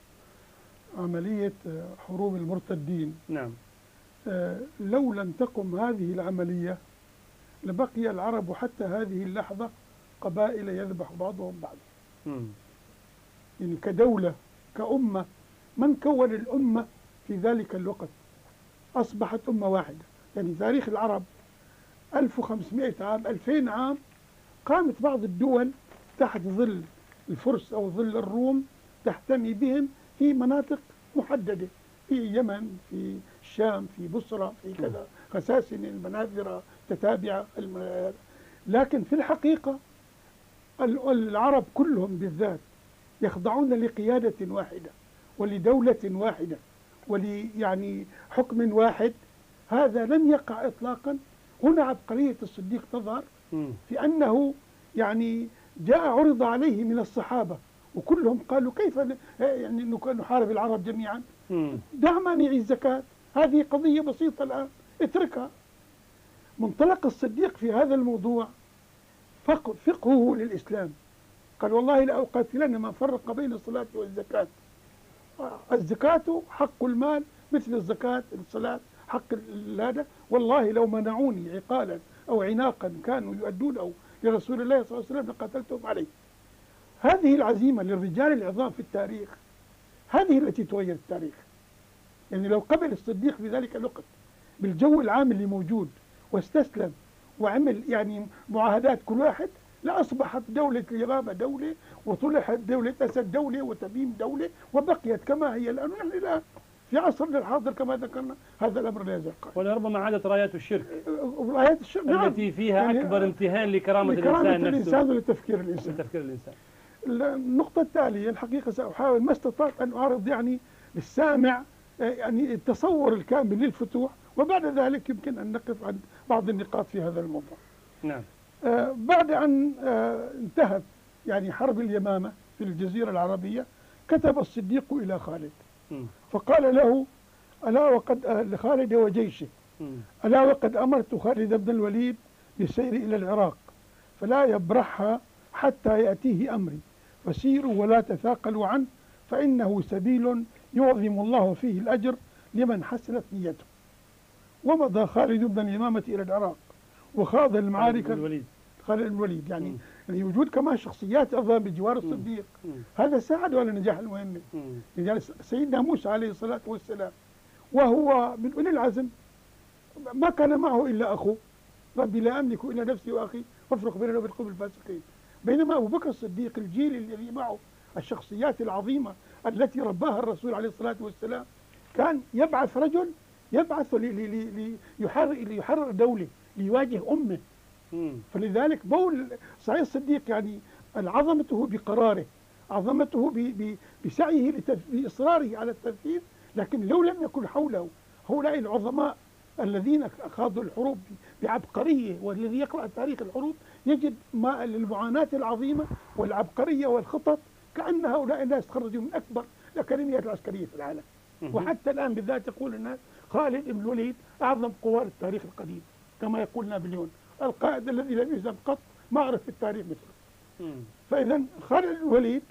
عملية حروب المرتدين، نعم. لو لم تقم هذه العملية لبقي العرب حتى هذه اللحظة قبائل يذبح بعضهم بعضا. مم. يعني كدولة كأمة، من كون الأمة في ذلك الوقت؟ أصبحت أمة واحدة. يعني تاريخ العرب ألف وخمسمائة عام ألفين عام قامت بعض الدول تحت ظل الفرس أو ظل الروم تحتمي بهم في مناطق محددة، في اليمن، في الشام، في بصرة، في كذا، خساسنة، المناذرة تتابعة. لكن في الحقيقة العرب كلهم بالذات يخضعون لقيادة واحدة ولدولة واحدة ول يعني حكم واحد. هذا لم يقع إطلاقا. هنا عبقرية الصديق تظهر في أنه يعني جاء عرض عليه من الصحابة وكلهم قالوا كيف يعني نحارب العرب جميعا؟ دع مانعي الزكاة، هذه قضية بسيطة الآن اتركها. منطلق الصديق في هذا الموضوع فقهه للإسلام، قال والله لأقاتلن من فرق بين الصلاة والزكاة. الزكاة حق المال مثل الزكاة، الصلاة حق هذا. والله لو منعوني عقالا أو عناقا كانوا يؤدونه لرسول الله صلى الله عليه وسلم لقاتلتهم عليه. هذه العزيمة للرجال العظام في التاريخ هذه التي تغير التاريخ. يعني لو قبل الصديق في ذلك الوقت بالجو العام اللي موجود واستسلم وعمل يعني معاهدات كل واحد، لأصبحت دولة اليمامة دولة، وصلحت دولة أسد دولة، وتميم دولة، وبقيت كما هي الآن. ونحن الآن في عصرنا الحاضر كما ذكرنا هذا الأمر لا يزال قائم. ولربما عادت رايات الشرك رايات الشرك نعم. التي فيها يعني أكبر امتهان لكرامة, لكرامة الإنسان, الإنسان ولتفكير الإنسان. لتفكير الإنسان. النقطة التالية الحقيقة سأحاول ما استطعت أن أعرض يعني للسامع يعني التصور الكامل للفتوح، وبعد ذلك يمكن أن نقف عند بعض النقاط في هذا الموضوع. نعم. آه بعد أن آه انتهت يعني حرب اليمامة في الجزيرة العربية، كتب الصديق إلى خالد م. فقال له ألا وقد لخالد وجيشه ألا وقد أمرت خالد بن الوليد بالسير إلى العراق فلا يبرحها حتى يأتيه أمري، فسيروا ولا تثاقلوا عنه فإنه سبيل يعظم الله فيه الأجر لمن حسنت نيته. ومضى خالد بن اليمامة إلى العراق وخاض المعارك. الوليد. خالد بن الوليد يعني, يعني وجود كمان شخصيات عظام بجوار الصديق م. هذا ساعد على نجاح المهمة. يعني سيدنا موسى عليه الصلاة والسلام وهو من أولي العزم ما كان معه إلا أخوه، ربي لا أملك إلا نفسي وأخي وافرق بيننا وبين القوم الفاسقين. بينما أبو بكر الصديق الجيل الذي معه الشخصيات العظيمة التي رباها الرسول عليه الصلاة والسلام كان يبعث رجل يبعث ليحرر ليحرر دولة ليواجه أمه. فلذلك بول صحيح الصديق يعني عظمته بقراره، عظمته بسعيه بإصراره على التنفيذ، لكن لو لم يكن حوله هؤلاء العظماء الذين خاضوا الحروب بعبقرية، والذي يقرأ تاريخ الحروب يجد ما المعاناة العظيمة والعبقرية والخطط، كأن هؤلاء الناس خرجوا من أكبر الأكاديميات العسكرية في العالم. وحتى الآن بالذات يقول الناس خالد بن الوليد أعظم قوى التاريخ القديم كما يقول نابليون، القائد الذي لم يهزم قط ما عرف في التاريخ مثله. فإذا خالد بن الوليد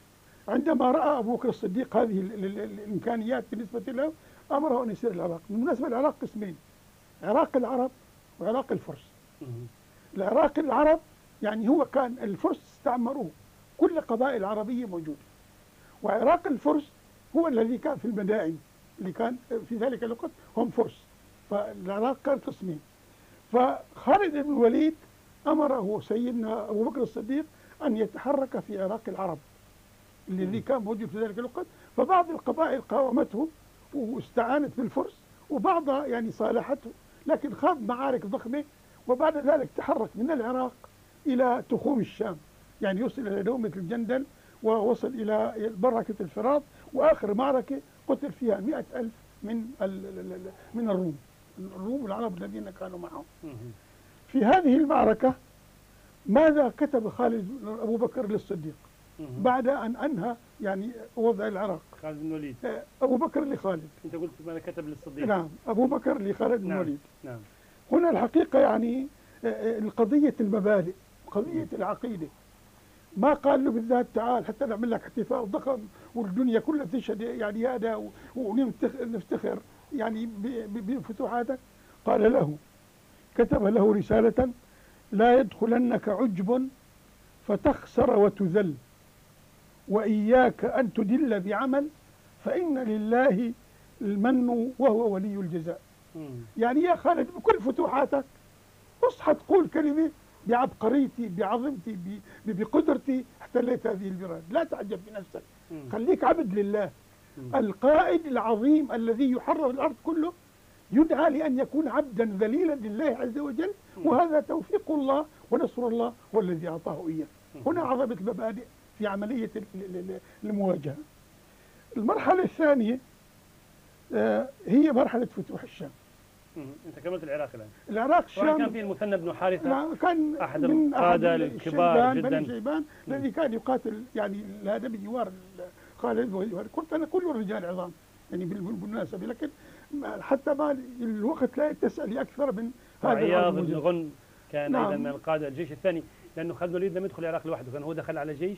عندما رأى أبو بكر الصديق هذه ال ال ال الإمكانيات بالنسبة له أمره أن يسير العراق. بالمناسبة العراق قسمين: عراق العرب وعراق الفرس. العراق العرب يعني هو كان الفرس استعمروه، كل القبائل العربية موجودة، وعراق الفرس هو الذي كان في المدائن اللي كان في ذلك الوقت هم فرس. فالعراق كان قسمين. فخالد بن الوليد أمره سيدنا أبو بكر الصديق أن يتحرك في عراق العرب الذي كان موجود في ذلك الوقت. فبعض القبائل قاومته واستعانت بالفرس، وبعضها يعني صالحته، لكن خاض معارك ضخمة. وبعد ذلك تحرك من العراق إلى تخوم الشام، يعني يوصل إلى دومة الجندل ووصل إلى بركة الفرات، وآخر معركة قتل فيها مئة ألف من من الروم الروم والعرب الذين كانوا معهم. في هذه المعركة ماذا كتب خالد أبو بكر للصديق بعد أن أنهى يعني وضع العراق؟ خالد بن الوليد. أبو بكر لخالد. أنت قلت ماذا كتب للصديق؟ نعم، أبو بكر لخالد بن نعم. الوليد. نعم. هنا الحقيقة يعني القضية المبادئ، قضية العقيدة. ما قال له بالذات تعال حتى نعمل لك احتفاء ضخم والدنيا كلها تشهد يعني هذا ونفتخر يعني بفتوحاتك. قال له، كتب له رسالة: لا يدخلنك عجب فتخسر وتذل، وإياك أن تدل بعمل، فإن لله المن وهو ولي الجزاء. يعني يا خالد بكل فتوحاتك اصحى تقول كلمة بعبقريتي بعظمتي بقدرتي احتليت هذه البلاد، لا تعجب بنفسك، خليك عبد لله. القائد العظيم الذي يحرر الأرض كله يدعى لأن يكون عبدا ذليلا لله عز وجل، وهذا توفيق الله ونصر الله والذي أعطاه إياه. هنا عظمة المبادئ في عملية المواجهة. المرحلة الثانية هي مرحلة فتوح الشام. انت كملت العراق الان. العراق الشام كان فيه المثنى بن حارثة، كان احد القادة الكبار جدا، بني شيبان الذي كان يقاتل يعني هذا بجوار خالد. كنت انا كل الرجال عظام يعني بالمناسبة، لكن حتى ما الوقت لا يتسع لي اكثر من هذا. عياض بن غنم كان نعم. ايضا من القادة الجيش الثاني، لانه خالد بن الوليد لم يدخل العراق لوحده، كان هو دخل على جيش،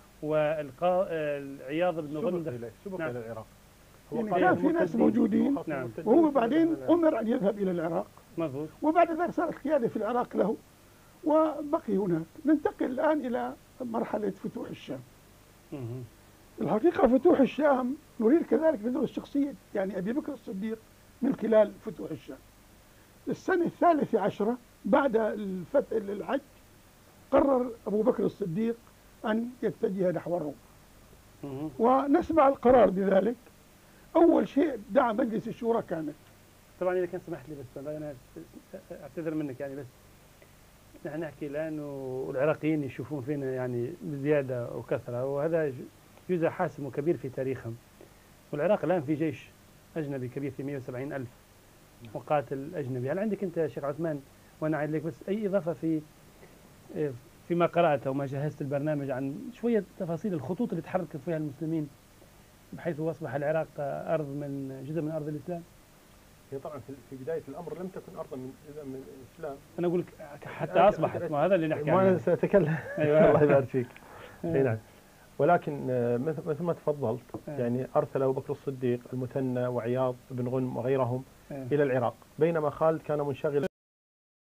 والعياض بن غنم سبق نعم. الى العراق. يعني كان في ناس موجودين، نعم. وهو بعدين أمر أن يذهب إلى العراق. مضبوط. وبعد ذلك صارت قيادة في العراق له وبقي هناك. ننتقل الآن إلى مرحلة فتوح الشام. الحقيقة فتوح الشام نريد كذلك ندرس شخصية يعني أبي بكر الصديق من خلال فتوح الشام. السنة الثالثة عشرة بعد الفتح الحج قرر أبو بكر الصديق أن يتجه نحو الروم، ونسمع القرار بذلك. أول شيء دعا مجلس الشورى كامل. طبعا إذا كان سمحت لي بس أنا أعتذر منك يعني، بس نحن نحكي لأنه العراقيين يشوفون فينا يعني بزيادة وكثرة، وهذا جزء حاسم وكبير في تاريخهم. والعراق الآن في جيش أجنبي كبير في مئة وسبعين ألف مقاتل أجنبي. هل عندك أنت شيخ عثمان، وأنا أعيد لك بس أي إضافة في فيما قرأت أو ما جهزت البرنامج عن شوية تفاصيل الخطوط اللي تحركت فيها المسلمين بحيث أصبح العراق أرض من جزء من أرض الإسلام؟ هي طبعا في بداية الأمر لم تكن أرضا من من الإسلام. أنا أقول لك حتى أصبحت، ما هذا اللي نحكي عنه. أنا سأتكلم. أيوة. الله يبارك فيك. نعم. ولكن مثل ما تفضلت يعني أرسل أبو بكر الصديق المثنى وعياض بن غنم وغيرهم إلى العراق، بينما خالد كان منشغلا